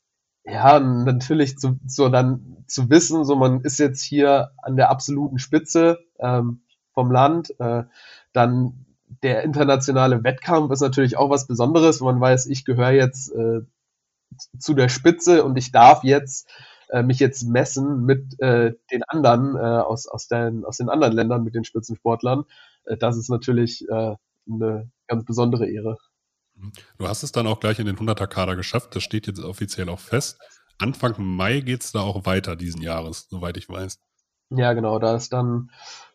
Ja, natürlich dann zu wissen, so man ist jetzt hier an der absoluten Spitze vom Land, dann der internationale Wettkampf ist natürlich auch was Besonderes, wenn man weiß, ich gehöre jetzt zu der Spitze und ich darf jetzt mich jetzt messen mit den anderen aus den anderen Ländern, mit den Spitzensportlern. Das ist natürlich eine ganz besondere Ehre. Du hast es dann auch gleich in den 100er-Kader geschafft, das steht jetzt offiziell auch fest. Anfang Mai geht es da auch weiter diesen Jahres, soweit ich weiß. Ja, genau, da ist dann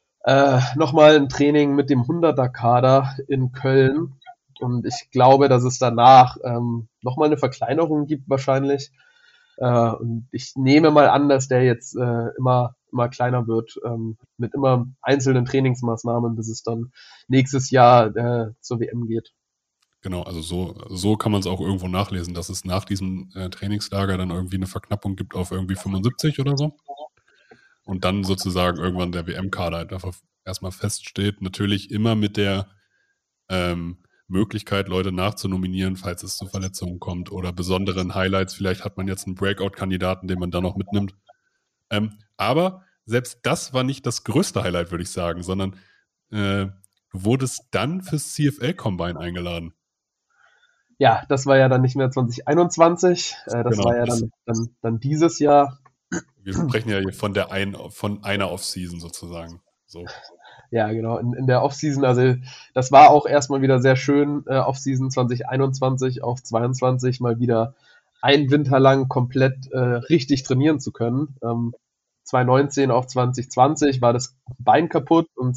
nochmal ein Training mit dem 100er-Kader in Köln. Und ich glaube, dass es danach nochmal eine Verkleinerung gibt wahrscheinlich. Und ich nehme mal an, dass der jetzt immer kleiner wird, mit immer einzelnen Trainingsmaßnahmen, bis es dann nächstes Jahr zur WM geht. Genau, also so kann man es auch irgendwo nachlesen, dass es nach diesem Trainingslager dann irgendwie eine Verknappung gibt auf irgendwie 75 oder so. Und dann sozusagen irgendwann der WM-Kader halt einfach erstmal feststeht. Natürlich immer mit der Möglichkeit, Leute nachzunominieren, falls es zu Verletzungen kommt oder besonderen Highlights. Vielleicht hat man jetzt einen Breakout-Kandidaten, den man dann noch mitnimmt. Aber selbst das war nicht das größte Highlight, würde ich sagen, sondern du wurdest dann fürs CFL-Combine eingeladen. Ja, das war ja dann nicht mehr 2021, das Genau, war ja dann dieses Jahr. wir sprechen ja hier von einer Off-Season sozusagen. So. Ja, genau, in der Offseason, also das war auch erstmal wieder sehr schön, Offseason 2021 auf 22 mal wieder einen Winter lang komplett richtig trainieren zu können. 2019 auf 2020 war das Bein kaputt und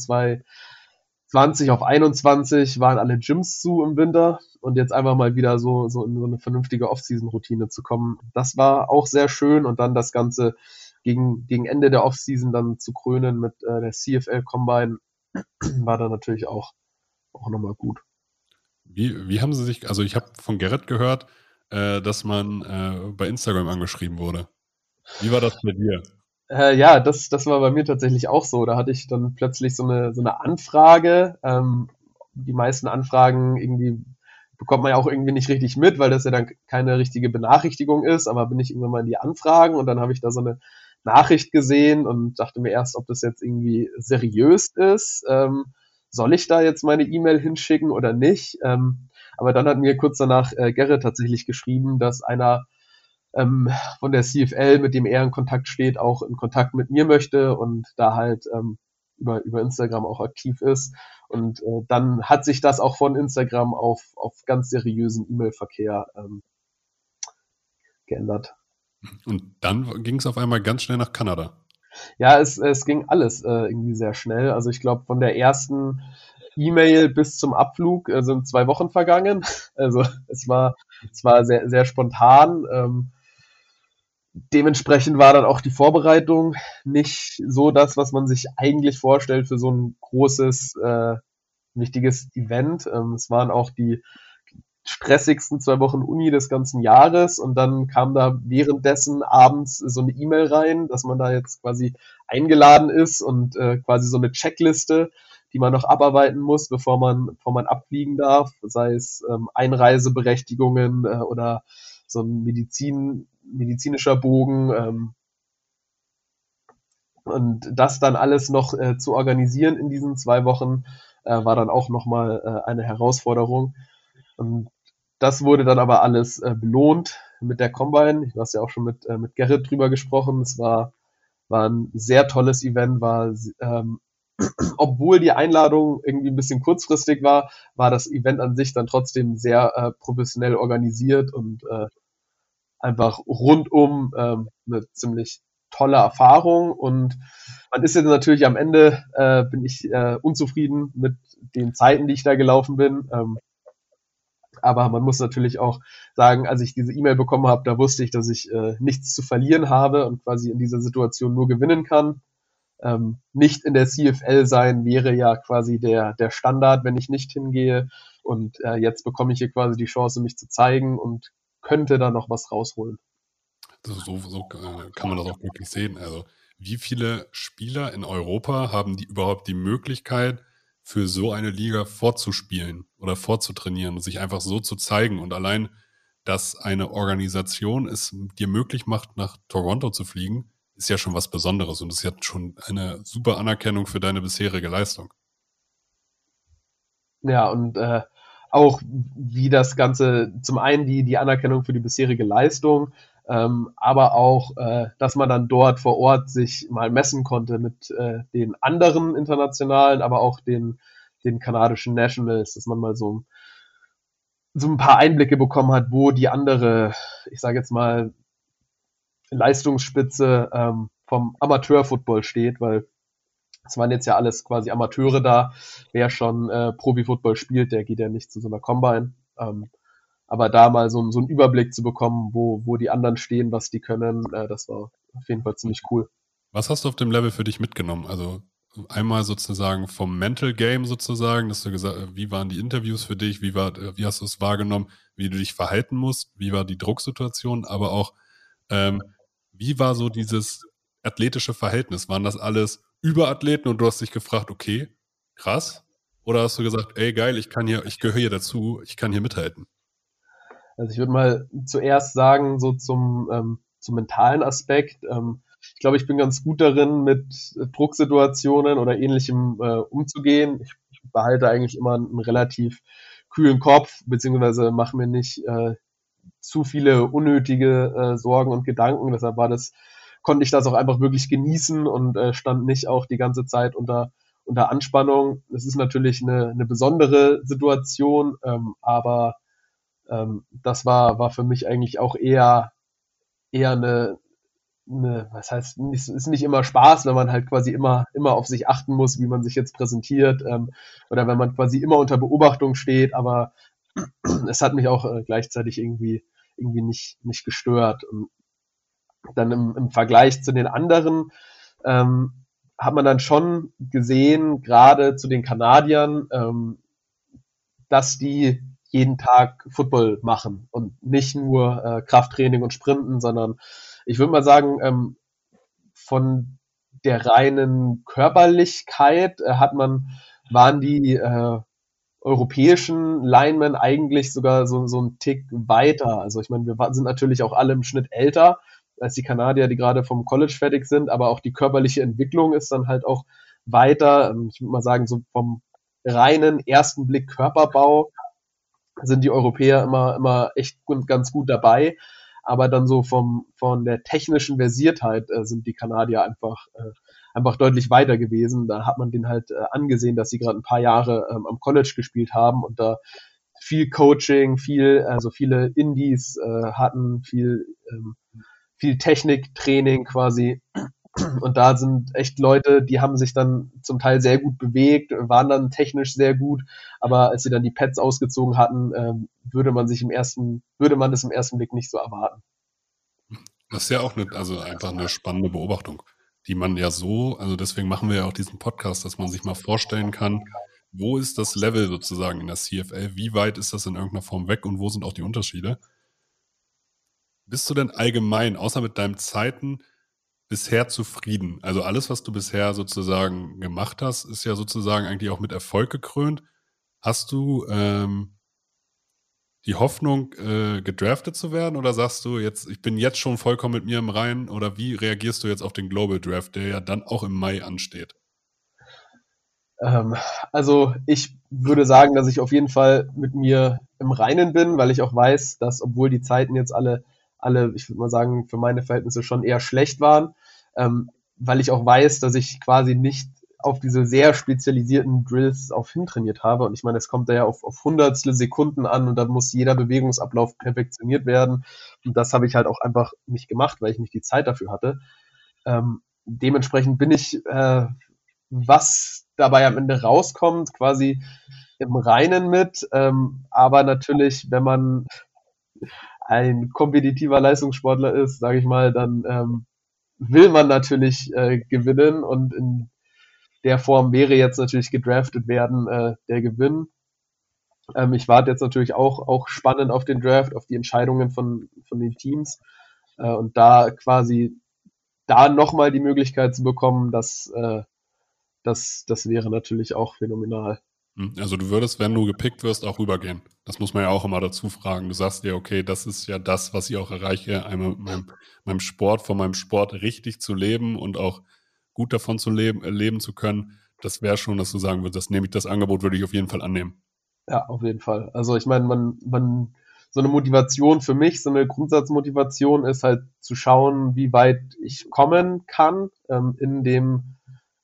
2020 auf 21 waren alle Gyms zu im Winter und jetzt einfach mal wieder so in so eine vernünftige Off-Season-Routine zu kommen. Das war auch sehr schön und dann das Ganze gegen Ende der Offseason dann zu krönen mit der CFL Combine war dann natürlich auch nochmal gut. Wie haben Sie sich, also ich habe von Gerrit gehört, dass man bei Instagram angeschrieben wurde. Wie war das bei dir? Ja, das war bei mir tatsächlich auch so. Da hatte ich dann plötzlich so eine Anfrage. Die meisten Anfragen irgendwie bekommt man ja auch irgendwie nicht richtig mit, weil das ja dann keine richtige Benachrichtigung ist. Aber bin ich irgendwann mal in die Anfragen und dann habe ich da so eine Nachricht gesehen und dachte mir erst, ob das jetzt irgendwie seriös ist. Soll ich da jetzt meine E-Mail hinschicken oder nicht? Aber dann hat mir kurz danach Gerrit tatsächlich geschrieben, dass einer von der CFL, mit dem er in Kontakt steht, auch in Kontakt mit mir möchte und da halt über Instagram auch aktiv ist. Und dann hat sich das auch von Instagram auf ganz seriösen E-Mail-Verkehr geändert. Und dann ging es auf einmal ganz schnell nach Kanada. Ja, es ging alles irgendwie sehr schnell. Also ich glaube, von der ersten E-Mail bis zum Abflug sind 2 Wochen vergangen. Also es war sehr, sehr spontan. Dementsprechend war dann auch die Vorbereitung nicht so das, was man sich eigentlich vorstellt für so ein großes, wichtiges Event. Es waren auch die stressigsten 2 Wochen Uni des ganzen Jahres und dann kam da währenddessen abends so eine E-Mail rein, dass man da jetzt quasi eingeladen ist und quasi so eine Checkliste, die man noch abarbeiten muss, bevor man abfliegen darf, sei es Einreiseberechtigungen oder so ein medizinischer Bogen. Und das dann alles noch zu organisieren in diesen 2 Wochen, war dann auch nochmal eine Herausforderung. Und das wurde dann aber alles belohnt mit der Combine. Du hast ja auch schon mit Gerrit drüber gesprochen. Es war ein sehr tolles Event, obwohl die Einladung irgendwie ein bisschen kurzfristig war das Event an sich dann trotzdem sehr professionell organisiert und einfach rundum eine ziemlich tolle Erfahrung. Und man ist jetzt natürlich am Ende, bin ich unzufrieden mit den Zeiten, die ich da gelaufen bin. Aber man muss natürlich auch sagen, als ich diese E-Mail bekommen habe, da wusste ich, dass ich nichts zu verlieren habe und quasi in dieser Situation nur gewinnen kann. Nicht in der CFL sein wäre ja quasi der Standard, wenn ich nicht hingehe. Und jetzt bekomme ich hier quasi die Chance, mich zu zeigen und könnte da noch was rausholen. So kann man das auch wirklich sehen. Also wie viele Spieler in Europa haben die überhaupt die Möglichkeit, für so eine Liga vorzuspielen oder vorzutrainieren und sich einfach so zu zeigen? Und allein, dass eine Organisation es dir möglich macht, nach Toronto zu fliegen, ist ja schon was Besonderes und ist ja schon eine super Anerkennung für deine bisherige Leistung. Ja, und auch wie das Ganze, zum einen die Anerkennung für die bisherige Leistung, aber auch, dass man dann dort vor Ort sich mal messen konnte mit den anderen internationalen, aber auch den kanadischen Nationals, dass man mal so ein paar Einblicke bekommen hat, wo die andere, ich sage jetzt mal, Leistungsspitze vom Amateurfootball steht, weil es waren jetzt ja alles quasi Amateure da. Wer schon Profi-Football spielt, der geht ja nicht zu so einer Combine. Aber da mal so einen Überblick zu bekommen, wo die anderen stehen, was die können, das war auf jeden Fall ziemlich cool. Was hast du auf dem Level für dich mitgenommen? Also einmal sozusagen vom Mental Game sozusagen, dass du gesagt, wie waren die Interviews für dich, wie hast du es wahrgenommen, wie du dich verhalten musst, wie war die Drucksituation, aber auch wie war so dieses athletische Verhältnis? Waren das alles Überathleten und du hast dich gefragt, okay, krass? Oder hast du gesagt, ey geil, ich gehöre hier dazu, ich kann hier mithalten? Also ich würde mal zuerst sagen, so zum mentalen Aspekt. Ich glaube, ich bin ganz gut darin, mit Drucksituationen oder Ähnlichem umzugehen. Ich behalte eigentlich immer einen relativ kühlen Kopf, beziehungsweise mache mir nicht zu viele unnötige Sorgen und Gedanken. Deshalb konnte ich das auch einfach wirklich genießen und stand nicht auch die ganze Zeit unter Anspannung. Es ist natürlich eine besondere Situation, aber das war für mich eigentlich auch eher was heißt, ist nicht immer Spaß, wenn man halt quasi immer auf sich achten muss, wie man sich jetzt präsentiert, oder wenn man quasi immer unter Beobachtung steht, aber es hat mich auch gleichzeitig irgendwie nicht gestört. Und dann im Vergleich zu den anderen hat man dann schon gesehen, gerade zu den Kanadiern, dass die jeden Tag Football machen und nicht nur Krafttraining und Sprinten, sondern ich würde mal sagen, von der reinen Körperlichkeit waren die europäischen Linemen eigentlich sogar so ein Tick weiter. Also ich meine, wir sind natürlich auch alle im Schnitt älter als die Kanadier, die gerade vom College fertig sind, aber auch die körperliche Entwicklung ist dann halt auch weiter. Ich würde mal sagen, so vom reinen ersten Blick Körperbau sind die Europäer immer echt ganz gut dabei. Aber dann so von der technischen Versiertheit sind die Kanadier einfach deutlich weiter gewesen. Da hat man denen halt angesehen, dass sie gerade ein paar Jahre am College gespielt haben und da viel Coaching, also viele Indies hatten, viel Techniktraining quasi. Und da sind echt Leute, die haben sich dann zum Teil sehr gut bewegt, waren dann technisch sehr gut, aber als sie dann die Pads ausgezogen hatten, würde man es im ersten Blick nicht so erwarten. Das ist ja auch einfach eine spannende Beobachtung, die man ja also deswegen machen wir ja auch diesen Podcast, dass man sich mal vorstellen kann, wo ist das Level sozusagen in der CFL, wie weit ist das in irgendeiner Form weg und wo sind auch die Unterschiede? Bist du denn allgemein, außer mit deinen Zeiten, bisher zufrieden? Also alles, was du bisher sozusagen gemacht hast, ist ja sozusagen eigentlich auch mit Erfolg gekrönt. Hast du die Hoffnung, gedraftet zu werden? Oder sagst du jetzt, ich bin jetzt schon vollkommen mit mir im Reinen? Oder wie reagierst du jetzt auf den Global Draft, der ja dann auch im Mai ansteht? Also ich würde sagen, dass ich auf jeden Fall mit mir im Reinen bin, weil ich auch weiß, dass obwohl die Zeiten jetzt alle, ich würde mal sagen, für meine Verhältnisse schon eher schlecht waren, weil ich auch weiß, dass ich quasi nicht auf diese sehr spezialisierten Drills auf hintrainiert habe. Und ich meine, es kommt da ja auf Hundertstel Sekunden an und da muss jeder Bewegungsablauf perfektioniert werden. Und das habe ich halt auch einfach nicht gemacht, weil ich nicht die Zeit dafür hatte. Dementsprechend bin ich, was dabei am Ende rauskommt, quasi im Reinen mit. Aber natürlich, wenn man ein kompetitiver Leistungssportler ist, sage ich mal, dann will man natürlich gewinnen und in der Form wäre jetzt natürlich gedraftet werden der Gewinn. Ich warte jetzt natürlich auch spannend auf den Draft, auf die Entscheidungen von den Teams und da quasi da nochmal die Möglichkeit zu bekommen, das wäre natürlich auch phänomenal. Also du würdest, wenn du gepickt wirst, auch rübergehen. Das muss man ja auch immer dazu fragen. Du sagst dir, okay, das ist ja das, was ich auch erreiche, einmal mit meinem Sport, von meinem Sport richtig zu leben und auch gut davon zu leben zu können. Das wäre schon, dass du sagen würdest, das Angebot würde ich auf jeden Fall annehmen. Ja, auf jeden Fall. Also ich meine, so eine Motivation für mich, so eine Grundsatzmotivation ist halt zu schauen, wie weit ich kommen kann in dem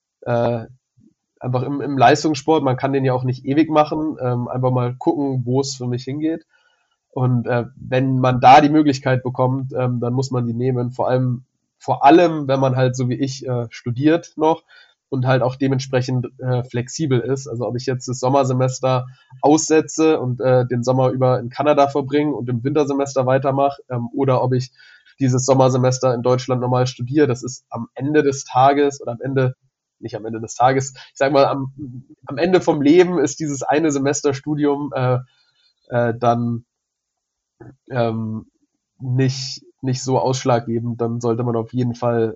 einfach im Leistungssport. Man kann den ja auch nicht ewig machen. Einfach mal gucken, wo es für mich hingeht. Und wenn man da die Möglichkeit bekommt, dann muss man die nehmen. Vor allem, wenn man halt so wie ich studiert noch und halt auch dementsprechend flexibel ist. Also ob ich jetzt das Sommersemester aussetze und den Sommer über in Kanada verbringe und im Wintersemester weitermache oder ob ich dieses Sommersemester in Deutschland normal studiere, das ist am Ende des Tages oder nicht am Ende des Tages, ich sag mal, am Ende vom Leben ist dieses eine Semester Studium dann nicht so ausschlaggebend, dann sollte man auf jeden Fall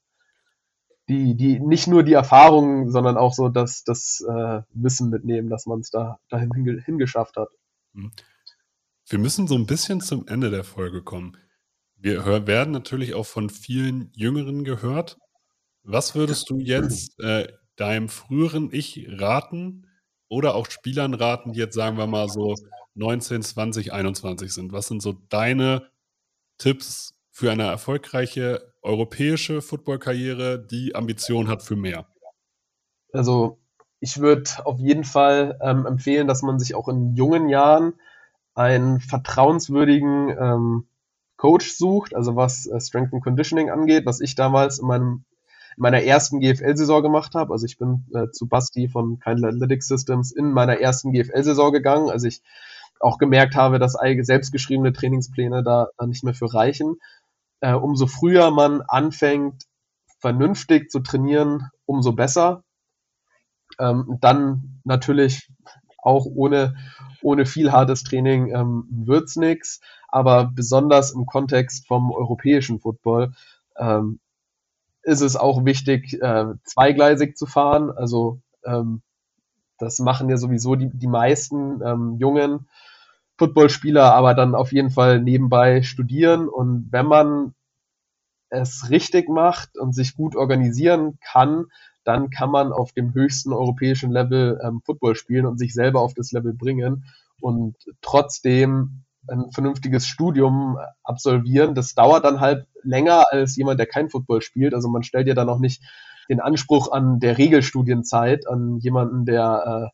die nicht nur die Erfahrung, sondern auch so das Wissen mitnehmen, dass man es dahin hingeschafft hat. Wir müssen so ein bisschen zum Ende der Folge kommen. Wir werden natürlich auch von vielen Jüngeren gehört. Was würdest du jetzt deinem früheren Ich raten oder auch Spielern raten, die jetzt, sagen wir mal, so 19, 20, 21 sind? Was sind so deine Tipps für eine erfolgreiche europäische Footballkarriere, die Ambition hat für mehr? Also ich würde auf jeden Fall empfehlen, dass man sich auch in jungen Jahren einen vertrauenswürdigen Coach sucht, also was Strength and Conditioning angeht, was ich damals in meiner ersten GFL-Saison gemacht habe. Also ich bin zu Basti von Kindle Athletic Systems in meiner ersten GFL-Saison gegangen, als ich auch gemerkt habe, dass selbstgeschriebene Trainingspläne da nicht mehr für reichen. Umso früher man anfängt, vernünftig zu trainieren, umso besser. Dann natürlich auch ohne viel hartes Training wird's nix, aber besonders im Kontext vom europäischen Football ist es auch wichtig, zweigleisig zu fahren. Also das machen ja sowieso die meisten jungen Footballspieler, aber dann auf jeden Fall nebenbei studieren. Und wenn man es richtig macht und sich gut organisieren kann, dann kann man auf dem höchsten europäischen Level Football spielen und sich selber auf das Level bringen und trotzdem ein vernünftiges Studium absolvieren. Das dauert dann halt länger als jemand, der kein Football spielt. Also man stellt ja dann auch nicht den Anspruch an der Regelstudienzeit an jemanden, der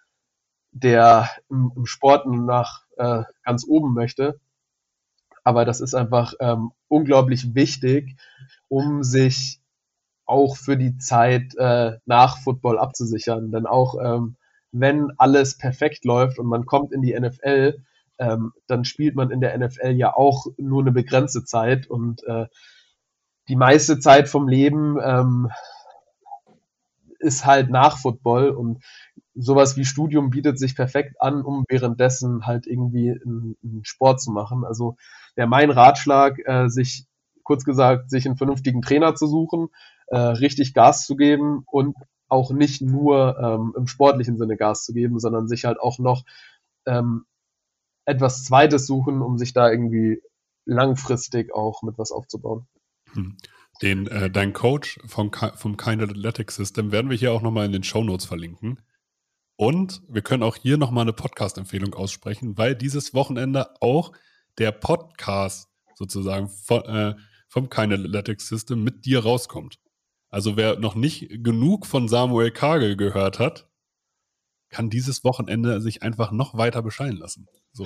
im Sport nach ganz oben möchte. Aber das ist einfach unglaublich wichtig, um sich auch für die Zeit nach Football abzusichern. Denn auch wenn alles perfekt läuft und man kommt in die NFL, dann spielt man in der NFL ja auch nur eine begrenzte Zeit und die meiste Zeit vom Leben ist halt nach Football und sowas wie Studium bietet sich perfekt an, um währenddessen halt irgendwie einen Sport zu machen. Also wäre mein Ratschlag, sich einen vernünftigen Trainer zu suchen, richtig Gas zu geben und auch nicht nur im sportlichen Sinne Gas zu geben, sondern sich halt auch noch etwas Zweites suchen, um sich da irgendwie langfristig auch mit was aufzubauen. Dein Coach vom Kind Athletic System werden wir hier auch nochmal in den Shownotes verlinken. Und wir können auch hier nochmal eine Podcast-Empfehlung aussprechen, weil dieses Wochenende auch der Podcast sozusagen vom Kind Athletic System mit dir rauskommt. Also wer noch nicht genug von Samuel Kagel gehört hat, kann dieses Wochenende sich einfach noch weiter bescheiden lassen. So.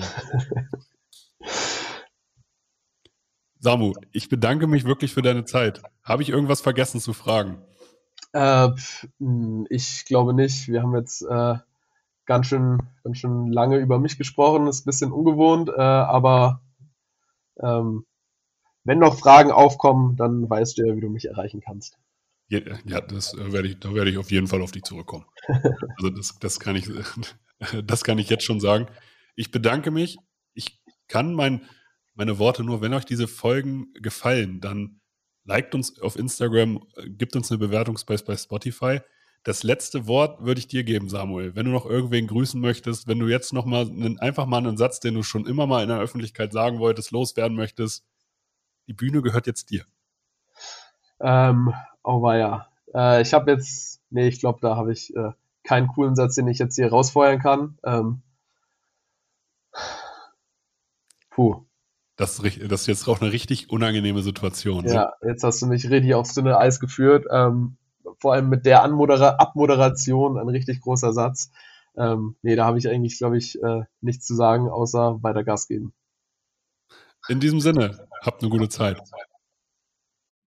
Samu, ich bedanke mich wirklich für deine Zeit. Habe ich irgendwas vergessen zu fragen? Ich glaube nicht. Wir haben jetzt ganz schön lange über mich gesprochen. Ist ein bisschen ungewohnt, aber wenn noch Fragen aufkommen, dann weißt du ja, wie du mich erreichen kannst. Ja, da werde ich auf jeden Fall auf dich zurückkommen. Also das kann ich jetzt schon sagen. Ich bedanke mich. Ich kann meine Worte nur, wenn euch diese Folgen gefallen, dann liked uns auf Instagram, gibt uns eine Bewertung bei Spotify. Das letzte Wort würde ich dir geben, Samuel. Wenn du noch irgendwen grüßen möchtest, wenn du jetzt noch mal einfach mal einen Satz, den du schon immer mal in der Öffentlichkeit sagen wolltest, loswerden möchtest, die Bühne gehört jetzt dir. Auweia. Ich glaube, da habe ich keinen coolen Satz, den ich jetzt hier rausfeuern kann. Das ist jetzt auch eine richtig unangenehme Situation. Ja, jetzt hast du mich richtig aufs dünne Eis geführt. Vor allem mit der Abmoderation ein richtig großer Satz. Nee, da habe ich eigentlich, glaube ich, nichts zu sagen, außer weiter Gas geben. In diesem Sinne, habt eine gute Zeit.